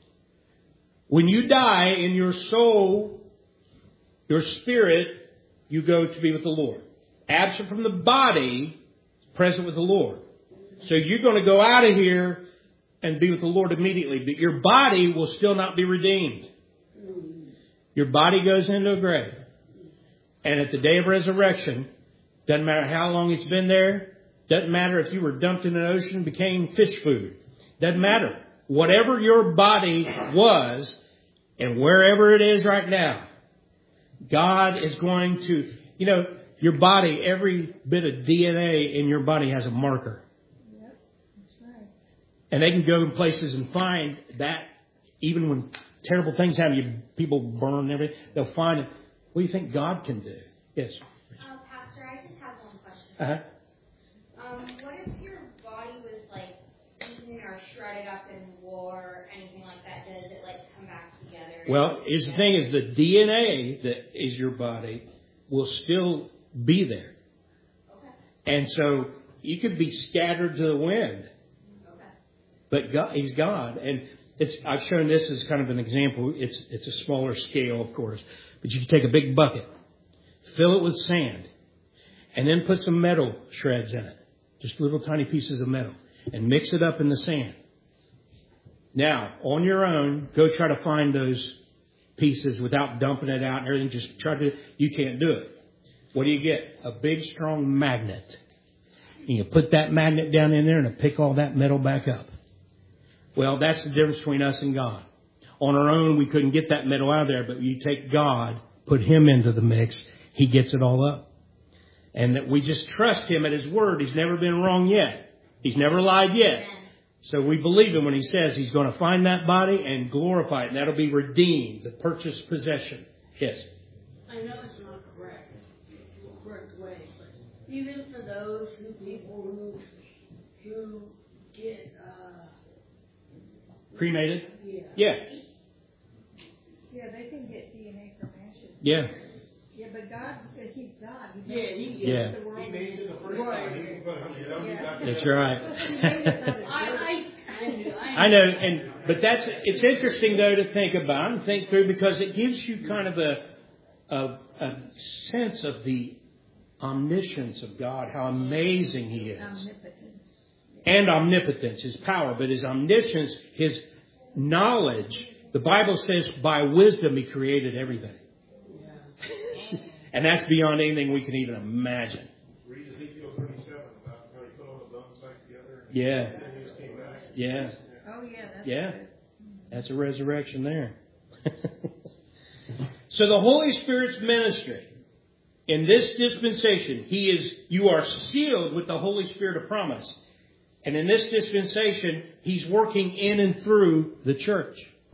When you die in your soul, your spirit, you go to be with the Lord. Absent from the body, present with the Lord. So you're going to go out of here and be with the Lord immediately. But your body will still not be redeemed. Your body goes into a grave. And at the day of resurrection, doesn't matter how long it's been there. Doesn't matter if you were dumped in an ocean and became fish food. Doesn't matter. Whatever your body was and wherever it is right now, God is going to, you know, your body, every bit of D N A in your body has a marker. Yep, that's right. And they can go in places and find that even when terrible things happen, you, people burn and everything, they'll find it. What do you think God can do? Yes. Uh, Pastor, I just have one question. Uh-huh. Um, what if your body was like eaten or shredded up in war or anything like that? Does it like come back together? Well, here's the thing is the D N A that is your body will still be there. Okay. And so you could be scattered to the wind. Okay. But God, He's God. And it's, I've shown this as kind of an example. It's, it's a smaller scale, of course. But you can take a big bucket, fill it with sand, and then put some metal shreds in it. Just little tiny pieces of metal. And mix it up in the sand. Now, on your own, go try to find those pieces without dumping it out and everything. Just try to, you can't do it. What do you get? A big, strong magnet. And you put that magnet down in there and it'll pick all that metal back up. Well, that's the difference between us and God. On our own, we couldn't get that metal out of there, but you take God, put Him into the mix, He gets it all up. And that we just trust Him at His word. He's never been wrong yet. He's never lied yet. So we believe Him when He says He's going to find that body and glorify it. And that'll be redeemed, the purchased possession. Yes? I know it's not correct, the correct way, but even for those who people who, who get, uh... cremated? Yeah. Yeah. Yeah, they can get D N A from ashes. Yeah. Yeah, but God, because He's God. He Yeah, made, He Yeah. the world. He made it the first time. He can put it on the other. Yeah. That's right. I, I, I, knew, I, I know, and but that's it's interesting though to think about and think through because it gives you kind of a of a sense of the omniscience of God, how amazing He is. Omnipotence. And omnipotence, His power, but His omniscience, His knowledge. The Bible says by wisdom He created everything. And that's beyond anything we can even imagine. Read Ezekiel thirty-seven about how He put all the bones back together. And Yeah. He just came back. Yeah. Oh, yeah. That's Yeah. good. That's a resurrection there. So the Holy Spirit's ministry in this dispensation, He is, you are sealed with the Holy Spirit of promise. And in this dispensation, He's working in and through the church.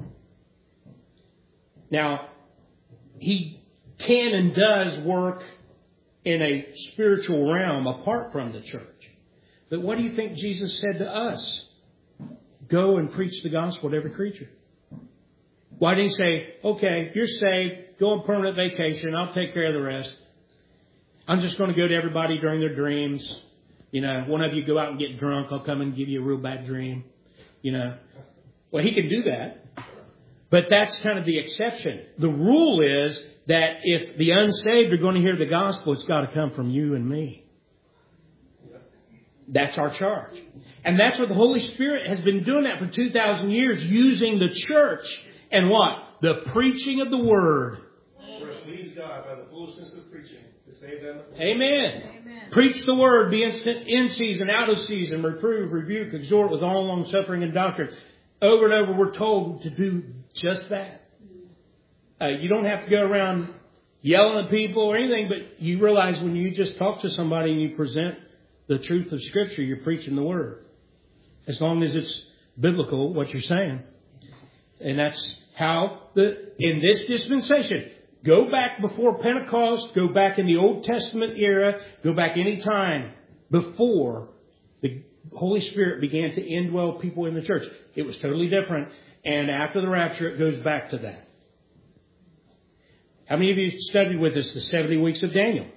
Now, He can and does work in a spiritual realm apart from the church. But what do you think Jesus said to us? Go and preach the gospel to every creature. Why didn't He say, okay, you're saved, go on permanent vacation, I'll take care of the rest. I'm just going to go to everybody during their dreams. You know, one of you go out and get drunk, I'll come and give you a real bad dream. You know, well, He can do that. But that's kind of the exception. The rule is that if the unsaved are going to hear the gospel, it's got to come from you and me. That's our charge. And that's what the Holy Spirit has been doing that for two thousand years, using the church and what? The preaching of the Word. For to please God by the foolishness of preaching, to save them. Amen. Amen. Preach the Word, be instant, in season, out of season, reprove, rebuke, exhort with all long suffering and doctrine. Over and over we're told to do just that. Uh, you don't have to go around yelling at people or anything, but you realize when you just talk to somebody and you present the truth of Scripture, you're preaching the Word. As long as it's biblical, what you're saying. And that's how, the in this dispensation, go back before Pentecost, go back in the Old Testament era, go back any time before the Holy Spirit began to indwell people in the church. It was totally different. And after the rapture, it goes back to that. How many of you studied with us the seventy weeks of Daniel?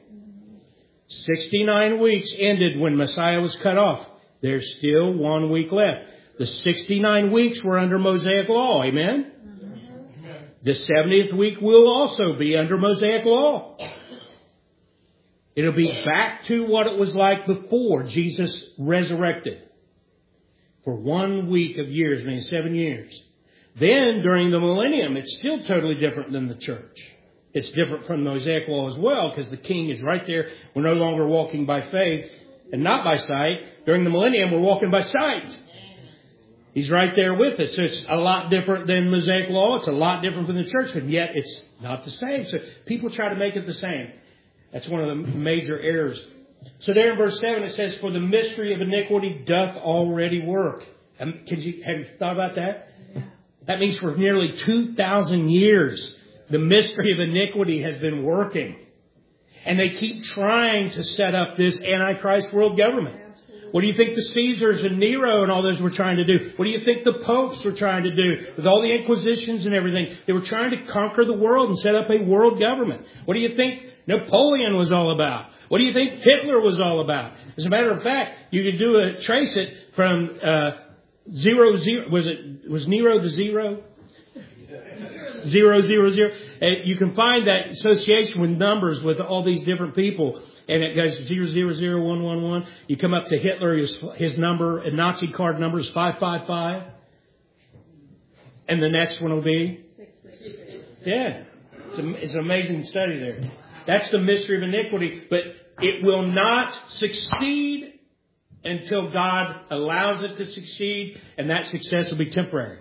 sixty-nine weeks ended when Messiah was cut off. There's still one week left. The sixty-nine weeks were under Mosaic law. Amen? Amen. The seventieth week will also be under Mosaic law. It'll be back to what it was like before Jesus resurrected. For one week of years, meaning seven years. Then, during the millennium, it's still totally different than the church. It's different from the Mosaic law as well, because the king is right there. We're no longer walking by faith and not by sight. During the millennium, we're walking by sight. He's right there with us. So it's a lot different than Mosaic law. It's a lot different from the church, but yet it's not the same. So people try to make it the same. That's one of the major errors. So there in verse seven, it says, for the mystery of iniquity doth already work. Um, can you, have you thought about that? That means for nearly two thousand years, the mystery of iniquity has been working. And they keep trying to set up this Antichrist world government. Absolutely. What do you think the Caesars and Nero and all those were trying to do? What do you think the popes were trying to do with all the inquisitions and everything? They were trying to conquer the world and set up a world government. What do you think Napoleon was all about? What do you think Hitler was all about? As a matter of fact, you could do a trace it from uh, zero zero. Was it was Nero the zero? Zero zero zero. And you can find that association with numbers with all these different people, and it goes zero zero zero one one one. You come up to Hitler, his, his number, a Nazi card number is five five five, and the next one will be yeah. It's, a, it's an amazing study there. That's the mystery of iniquity, but it will not succeed until God allows it to succeed, and that success will be temporary.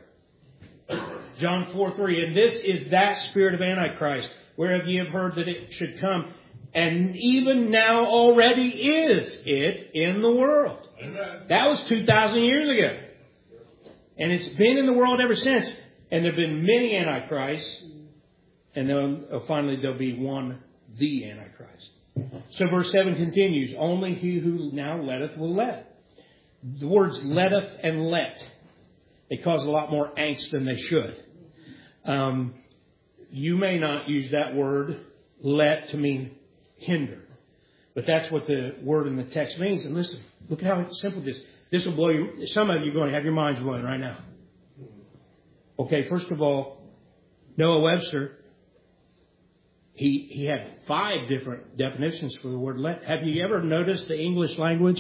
John four three, and this is that spirit of Antichrist, whereof ye have heard that it should come, and even now already is it in the world. Amen. That was two thousand years ago. And it's been in the world ever since. And there have been many Antichrists, and then finally there'll be one, the Antichrist. So verse seven continues, only he who now letteth will let. The words letteth and let, they cause a lot more angst than they should. Um, you may not use that word, let, to mean hinder. But that's what the word in the text means. And listen, look at how simple this is. This will blow you. Some of you are going to have your minds blown right now. Okay, first of all, Noah Webster, he he had five different definitions for the word let. Have you ever noticed the English language?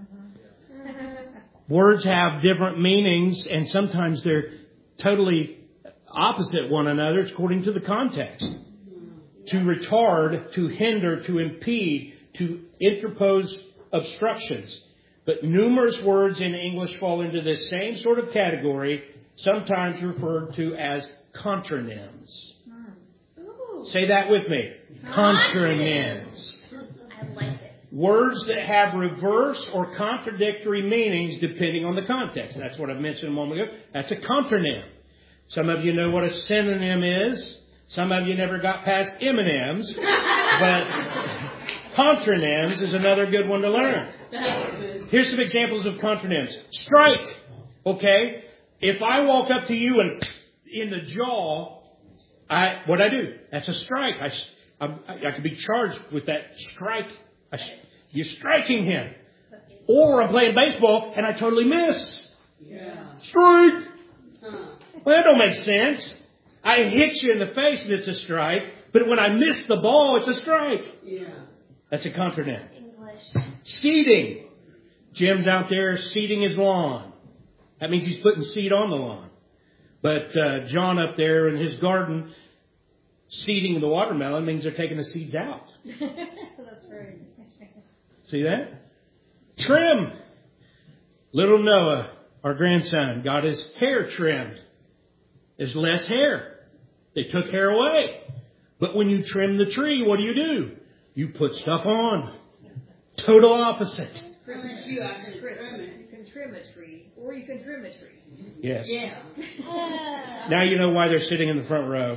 Words have different meanings, and sometimes they're totally opposite one another according to the context. To retard, to hinder, to impede, to interpose obstructions. But numerous words in English fall into this same sort of category, sometimes referred to as contronyms. Say that with me. Contronyms. I like it. Words that have reverse or contradictory meanings depending on the context. That's what I mentioned a moment ago. That's a contronym. Some of you know what a synonym is. Some of you never got past M and M's. But contronyms is another good one to learn. Here's some examples of contronyms. Strike. Okay? If I walk up to you and in the jaw, I what I do? That's a strike. I, I, I could be charged with that strike. I, you're striking him. Or I'm playing baseball and I totally miss. Yeah. Strike. Huh. Well, that don't make sense. I hit you in the face and it's a strike. But when I miss the ball, it's a strike. Yeah. That's a contronym. English. Seeding. Jim's out there seeding his lawn. That means he's putting seed on the lawn. But uh, John up there in his garden, seeding the watermelon means they're taking the seeds out. That's right. See that? Trim. Little Noah, our grandson, got his hair trimmed. There's less hair. They took hair away. But when you trim the tree, what do you do? You put stuff on. Total opposite. Unless you can trim it. You can trim a tree, or you can trim a tree. Yes. Yeah. Now you know why they're sitting in the front row.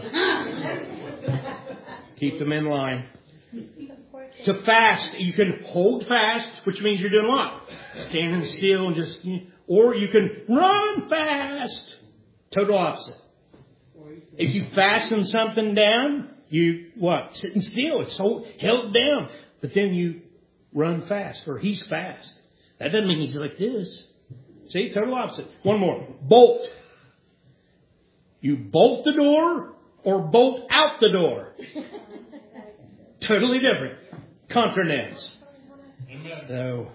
Keep them in line. To fast, you can hold fast, which means you're doing what? Standing still and just, or you can run fast. Total opposite. If you fasten something down, you what? Sitting still. It's hold, held down. But then you run fast, or he's fast. That doesn't mean he's like this. See, total opposite. One more. Bolt. You bolt the door or bolt out the door. Totally different. Contronyms. So,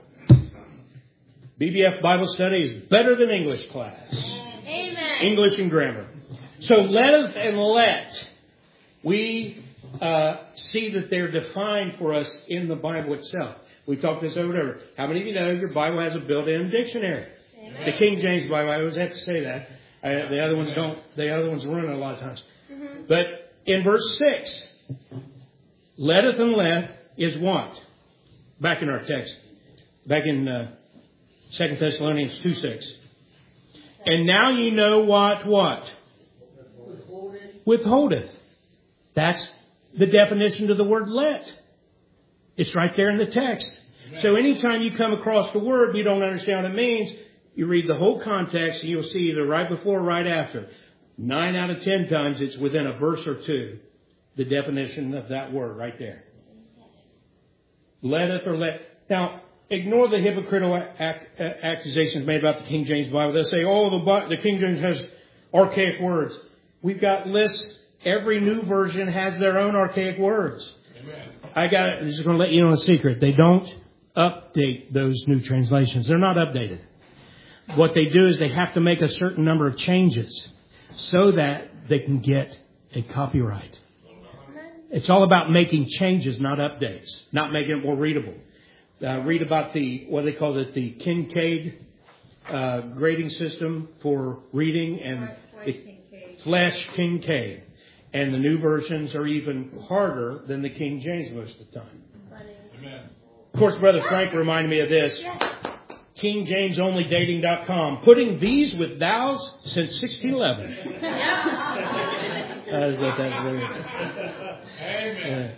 B B F Bible study is better than English class. Amen. English and grammar. So letteth and let, we uh, see that they're defined for us in the Bible itself. We've talked this over and over. How many of you know your Bible has a built-in dictionary? Amen. The King James Bible, I always have to say that. Uh, the other ones don't. The other ones ruin it a lot of times. Mm-hmm. But in verse six, letteth and let is what? Back in our text. Back in uh, Second Thessalonians two six. And now ye know what, what? Withholdeth. Withholdeth. That's the definition of the word let. It's right there in the text. Amen. So anytime you come across the word, you don't understand what it means, you read the whole context and you'll see either right before or right after. Nine out of ten times it's within a verse or two. The definition of that word right there. Letteth or let. Now, ignore the hypocritical ac- accusations made about the King James Bible. They'll say, oh, the, the King James has archaic words. We've got lists. Every new version has their own archaic words. Amen. I got it. I'm just going to let you know a secret. They don't update those new translations. They're not updated. What they do is they have to make a certain number of changes so that they can get a copyright. It's all about making changes, not updates, not making it more readable. Uh, read about the, what they call it, the Kincaid uh, grading system for reading, and the Flesch Kincaid. And the new versions are even harder than the King James most of the time. Amen. Of course, Brother Frank reminded me of this. King James Only Dating dot com. Putting these with thous since sixteen eleven. That is what that's very. Amen.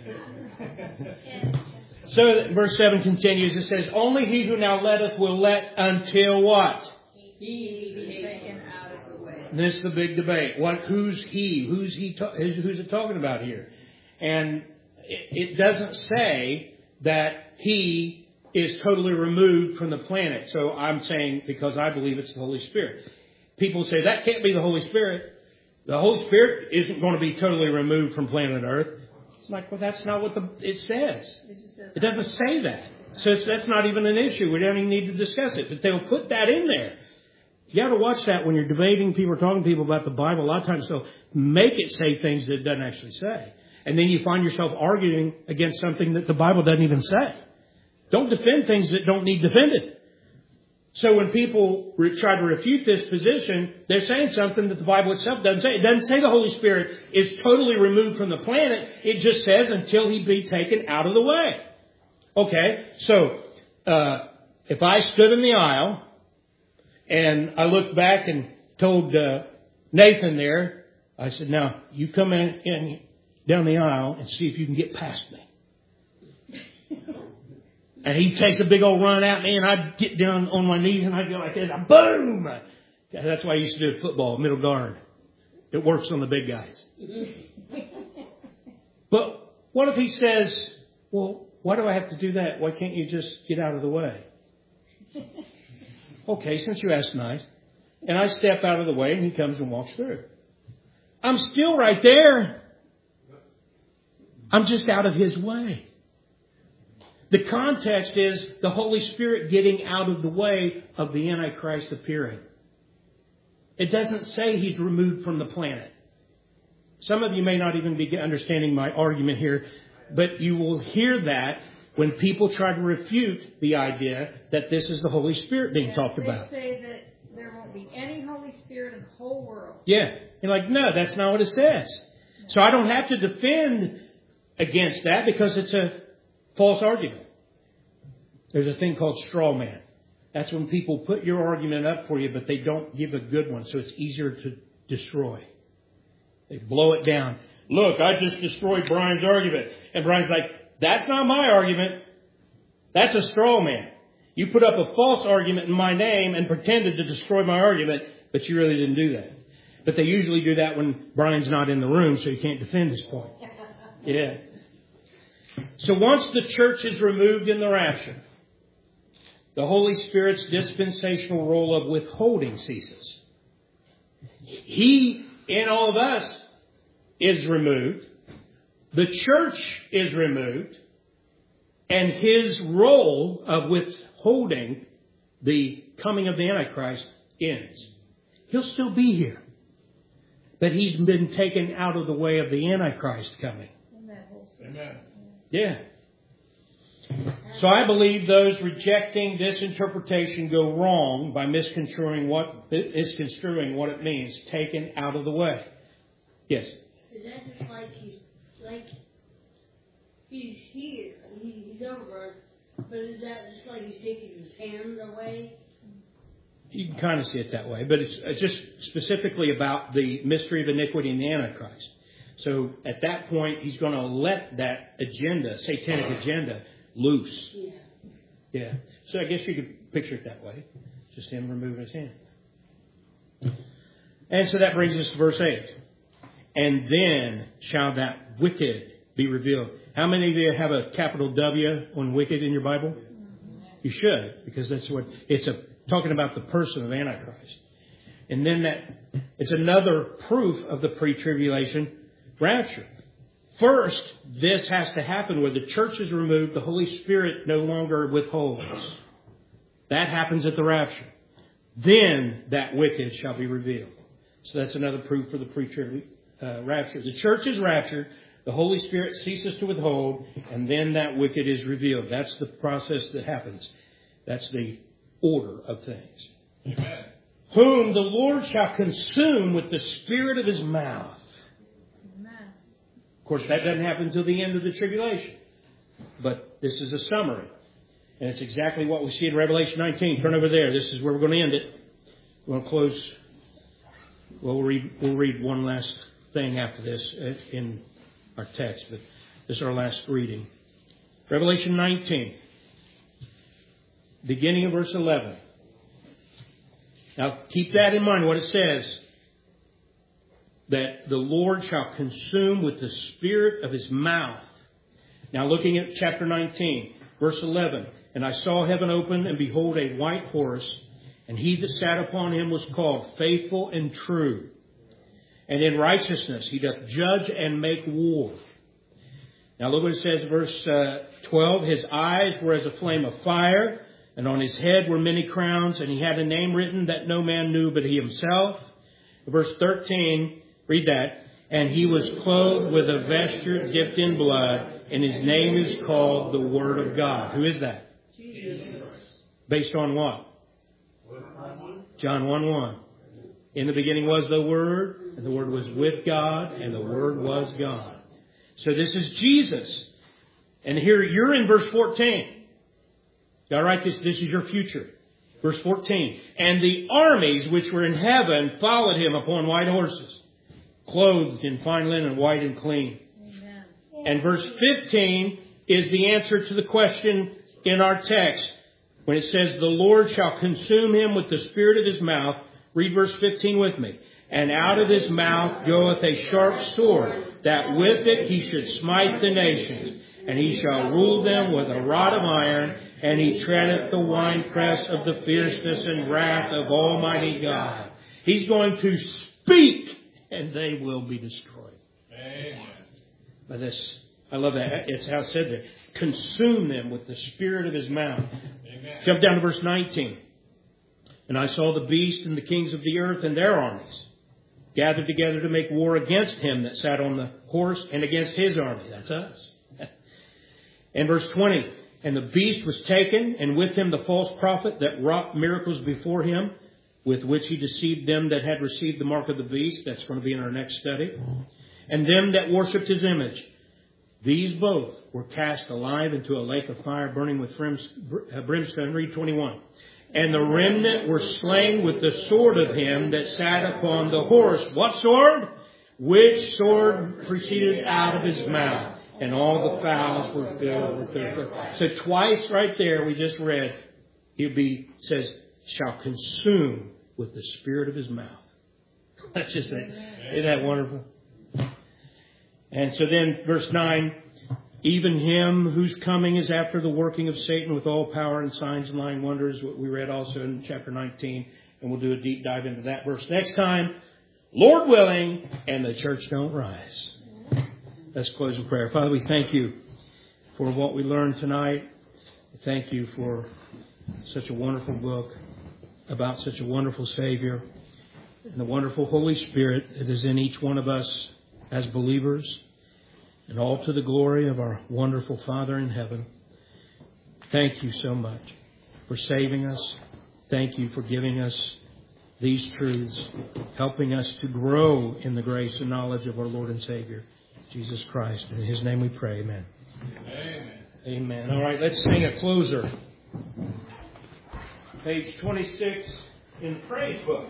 So verse seven continues. It says, only he who now letteth will let until what? He be taken out of the way. This is the big debate. What? Who's he? Who's he? Ta- who's it talking about here? And it, it doesn't say that he is totally removed from the planet. So I'm saying because I believe it's the Holy Spirit. People say that can't be the Holy Spirit. The Holy Spirit isn't going to be totally removed from planet Earth. like, well, that's not what the, it says. It doesn't say that. So it's, that's not even an issue. We don't even need to discuss it. But they'll put that in there. You got to watch that when you're debating people or talking to people about the Bible. A lot of times they'll make it say things that it doesn't actually say. And then you find yourself arguing against something that the Bible doesn't even say. Don't defend things that don't need defended. So when people re- try to refute this position, they're saying something that the Bible itself doesn't say. It doesn't say the Holy Spirit is totally removed from the planet. It just says until he be taken out of the way. Okay, so uh, if I stood in the aisle and I looked back and told uh, Nathan there, I said, now you come in, in down the aisle and see if you can get past me. And he takes a big old run at me, and I'd get down on my knees, and I'd go like this. Boom! That's why I used to do football, middle guard. It works on the big guys. But what if he says, well, why do I have to do that? Why can't you just get out of the way? Okay, since you asked nice. And I step out of the way, and he comes and walks through. I'm still right there. I'm just out of his way. The context is the Holy Spirit getting out of the way of the Antichrist appearing. It doesn't say he's removed from the planet. Some of you may not even be understanding my argument here, but you will hear that when people try to refute the idea that this is the Holy Spirit being Yeah, talked they about. say that there won't be any Holy Spirit in the whole world. Yeah. You're like, no, that's not what it says. So I don't have to defend against that because it's a false argument. There's a thing called straw man. That's when people put your argument up for you, but they don't give a good one, so it's easier to destroy. They blow it down. Look, I just destroyed Brian's argument. And Brian's like, that's not my argument. That's a straw man. You put up a false argument in my name and pretended to destroy my argument, but you really didn't do that. But they usually do that when Brian's not in the room, so you can't defend his point. Yeah. So once the church is removed in the rapture, the Holy Spirit's dispensational role of withholding ceases. He, in all of us, is removed. The church is removed. And his role of withholding the coming of the Antichrist ends. He'll still be here. But he's been taken out of the way of the Antichrist coming. Amen. Yeah. So I believe those rejecting this interpretation go wrong by misconstruing what misconstruing what it means, taken out of the way. Yes. Is that just like he's like he's here, he's over us, but is that just like he's taking his hand away? You can kind of see it that way, but it's, it's just specifically about the mystery of iniquity in the Antichrist. So at that point, he's going to let that agenda, satanic agenda, loose. Yeah. Yeah. So I guess you could picture it that way. Just him removing his hand. And so that brings us to verse eight. And then shall that wicked be revealed. How many of you have a capital W on wicked in your Bible? You should, because that's what it's a talking about the person of Antichrist. And then that it's another proof of the pre-tribulation rapture. First, this has to happen where the church is removed, the Holy Spirit no longer withholds. That happens at the rapture. Then that wicked shall be revealed. So that's another proof for the pre-tribulation uh, rapture. The church is raptured, the Holy Spirit ceases to withhold, and then that wicked is revealed. That's the process that happens. That's the order of things. Amen. Whom the Lord shall consume with the spirit of his mouth. Of course, that doesn't happen until the end of the tribulation. But this is a summary. And it's exactly what we see in Revelation nineteen. Turn over there. This is where we're going to end it. We're going to close. Well, we'll read, we'll read one last thing after this in our text. But this is our last reading. Revelation nineteen. Beginning of verse eleven. Now, keep that in mind, what it says. That the Lord shall consume with the spirit of his mouth. Now looking at chapter nineteen, verse eleven. And I saw heaven open, and behold a white horse, and he that sat upon him was called Faithful and True. And in righteousness he doth judge and make war. Now look what it says, verse uh, twelve. His eyes were as a flame of fire, and on his head were many crowns, and he had a name written that no man knew but he himself. Verse thirteen, read that. And he was clothed with a vesture dipped in blood, and his name is called the Word of God. Who is that? Jesus. Based on what? John one one. In the beginning was the Word, and the Word was with God, and the Word was God. So this is Jesus. And here you're in verse fourteen. Got to write this. This is your future. Verse fourteen. And the armies which were in heaven followed him upon white horses, clothed in fine linen, white and clean. Amen. And verse fifteen is the answer to the question in our text. When it says, the Lord shall consume him with the spirit of his mouth. Read verse fifteen with me. And out of his mouth goeth a sharp sword, that with it he should smite the nations. And he shall rule them with a rod of iron, and he treadeth the winepress of the fierceness and wrath of Almighty God. He's going to speak, and they will be destroyed. Amen. By this, I love that. It's how it said there. Consume them with the spirit of his mouth. Amen. Jump down to verse nineteen. And I saw the beast and the kings of the earth and their armies gathered together to make war against him that sat on the horse and against his army. That's us. And verse twenty. And the beast was taken, and with him the false prophet that wrought miracles before him, with which he deceived them that had received the mark of the beast. That's going to be in our next study. And them that worshipped his image. These both were cast alive into a lake of fire burning with brimstone. Read twenty-one. And the remnant were slain with the sword of him that sat upon the horse. What sword? Which sword proceeded out of his mouth. And all the fowls were filled with their blood. So twice right there we just read, he'll be, says, shall consume with the spirit of his mouth. That's just it. Isn't that wonderful? And so then verse nine, even him whose coming is after the working of Satan with all power and signs and lying wonders, what we read also in chapter nineteen. And we'll do a deep dive into that verse next time. Lord willing, and the church don't rise. Let's close in prayer. Father, we thank you for what we learned tonight. Thank you for such a wonderful book about such a wonderful Savior and the wonderful Holy Spirit that is in each one of us as believers, and all to the glory of our wonderful Father in heaven. Thank you so much for saving us. Thank you for giving us these truths, helping us to grow in the grace and knowledge of our Lord and Savior, Jesus Christ. In his name we pray, amen. Amen. Amen. All right, let's sing a closer. Page twenty-six in the praise book.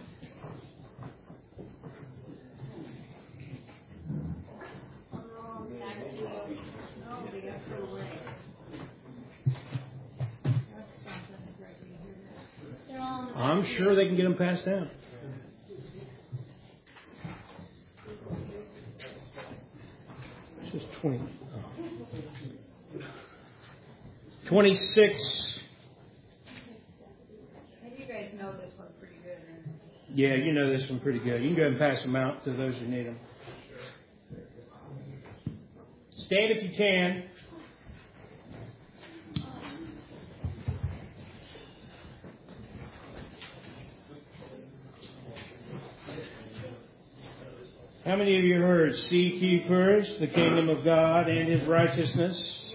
I'm sure they can get them passed down. It's just twenty. Oh. twenty-six. You guys know this one pretty good. Yeah, you know this one pretty good. You can go ahead and pass them out to those who need them. Stand if you can. How many of you heard, seek ye first the kingdom of God and his righteousness?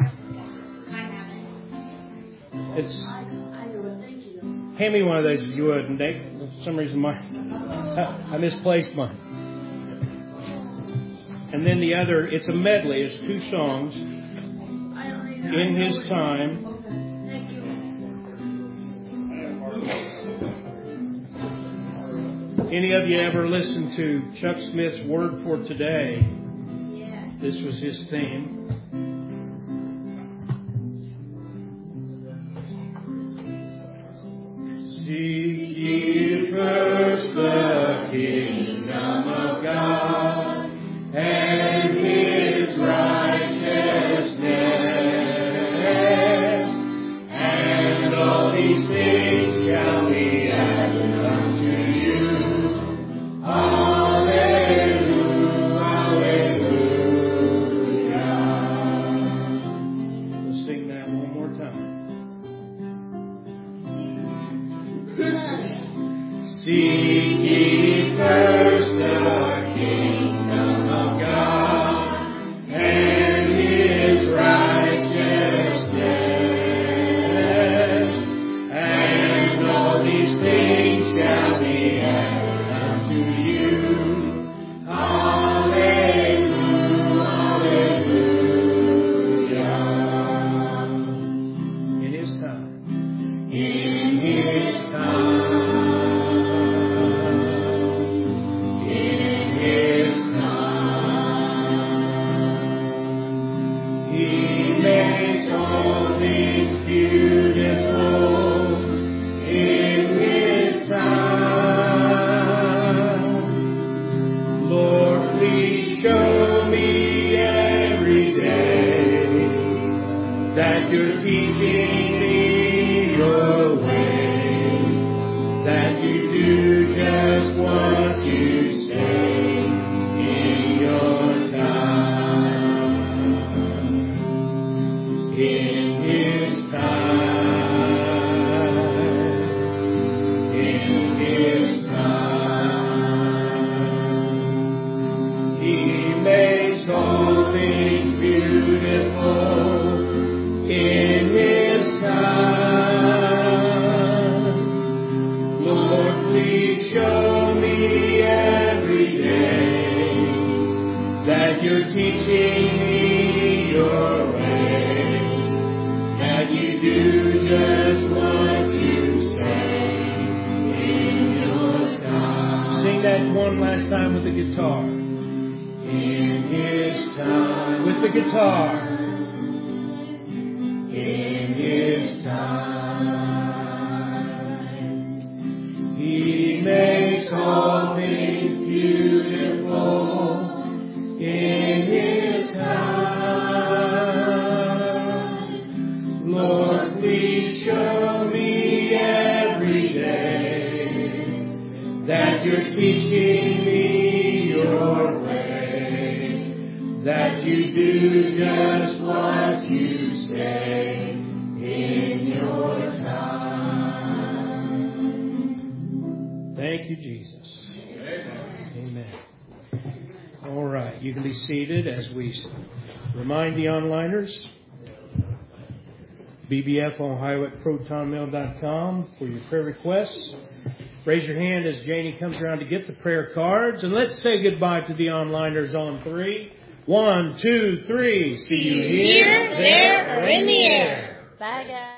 It's, hand me one of those if you would. And they, for some reason, my, I misplaced mine. And then the other, it's a medley. It's two songs. In his time. Any of you ever listened to Chuck Smith's Word for Today? This was his theme. Seek ye first the kingdom of God and his righteousness, and all these things shall be added unto you. Hallelujah, hallelujah. Seek ye first the kingdom of God and His righteousness, and all these things shall be added unto you. Hallelujah, hallelujah. In His time. In His time. That you're teaching me your way, that you do just what you say in your time, in His time, in His time. He makes all things beautiful. In His time, Lord, please show me every day that you're teaching me your way, that you do just what you say in your time. Sing that one last time with the guitar. In His time, with the guitar. In His time, He makes all things beautiful. In His time, Lord, please show me every day that you're teaching me your way, that you do just what you say. Thank you, Jesus. Amen. All right, you can be seated as we remind the onliners. B B F Ohio at proton mail dot com for your prayer requests. Raise your hand as Janie comes around to get the prayer cards. And let's say goodbye to the onliners on three. One, two, three. See you here, there, or in the air. Bye, guys.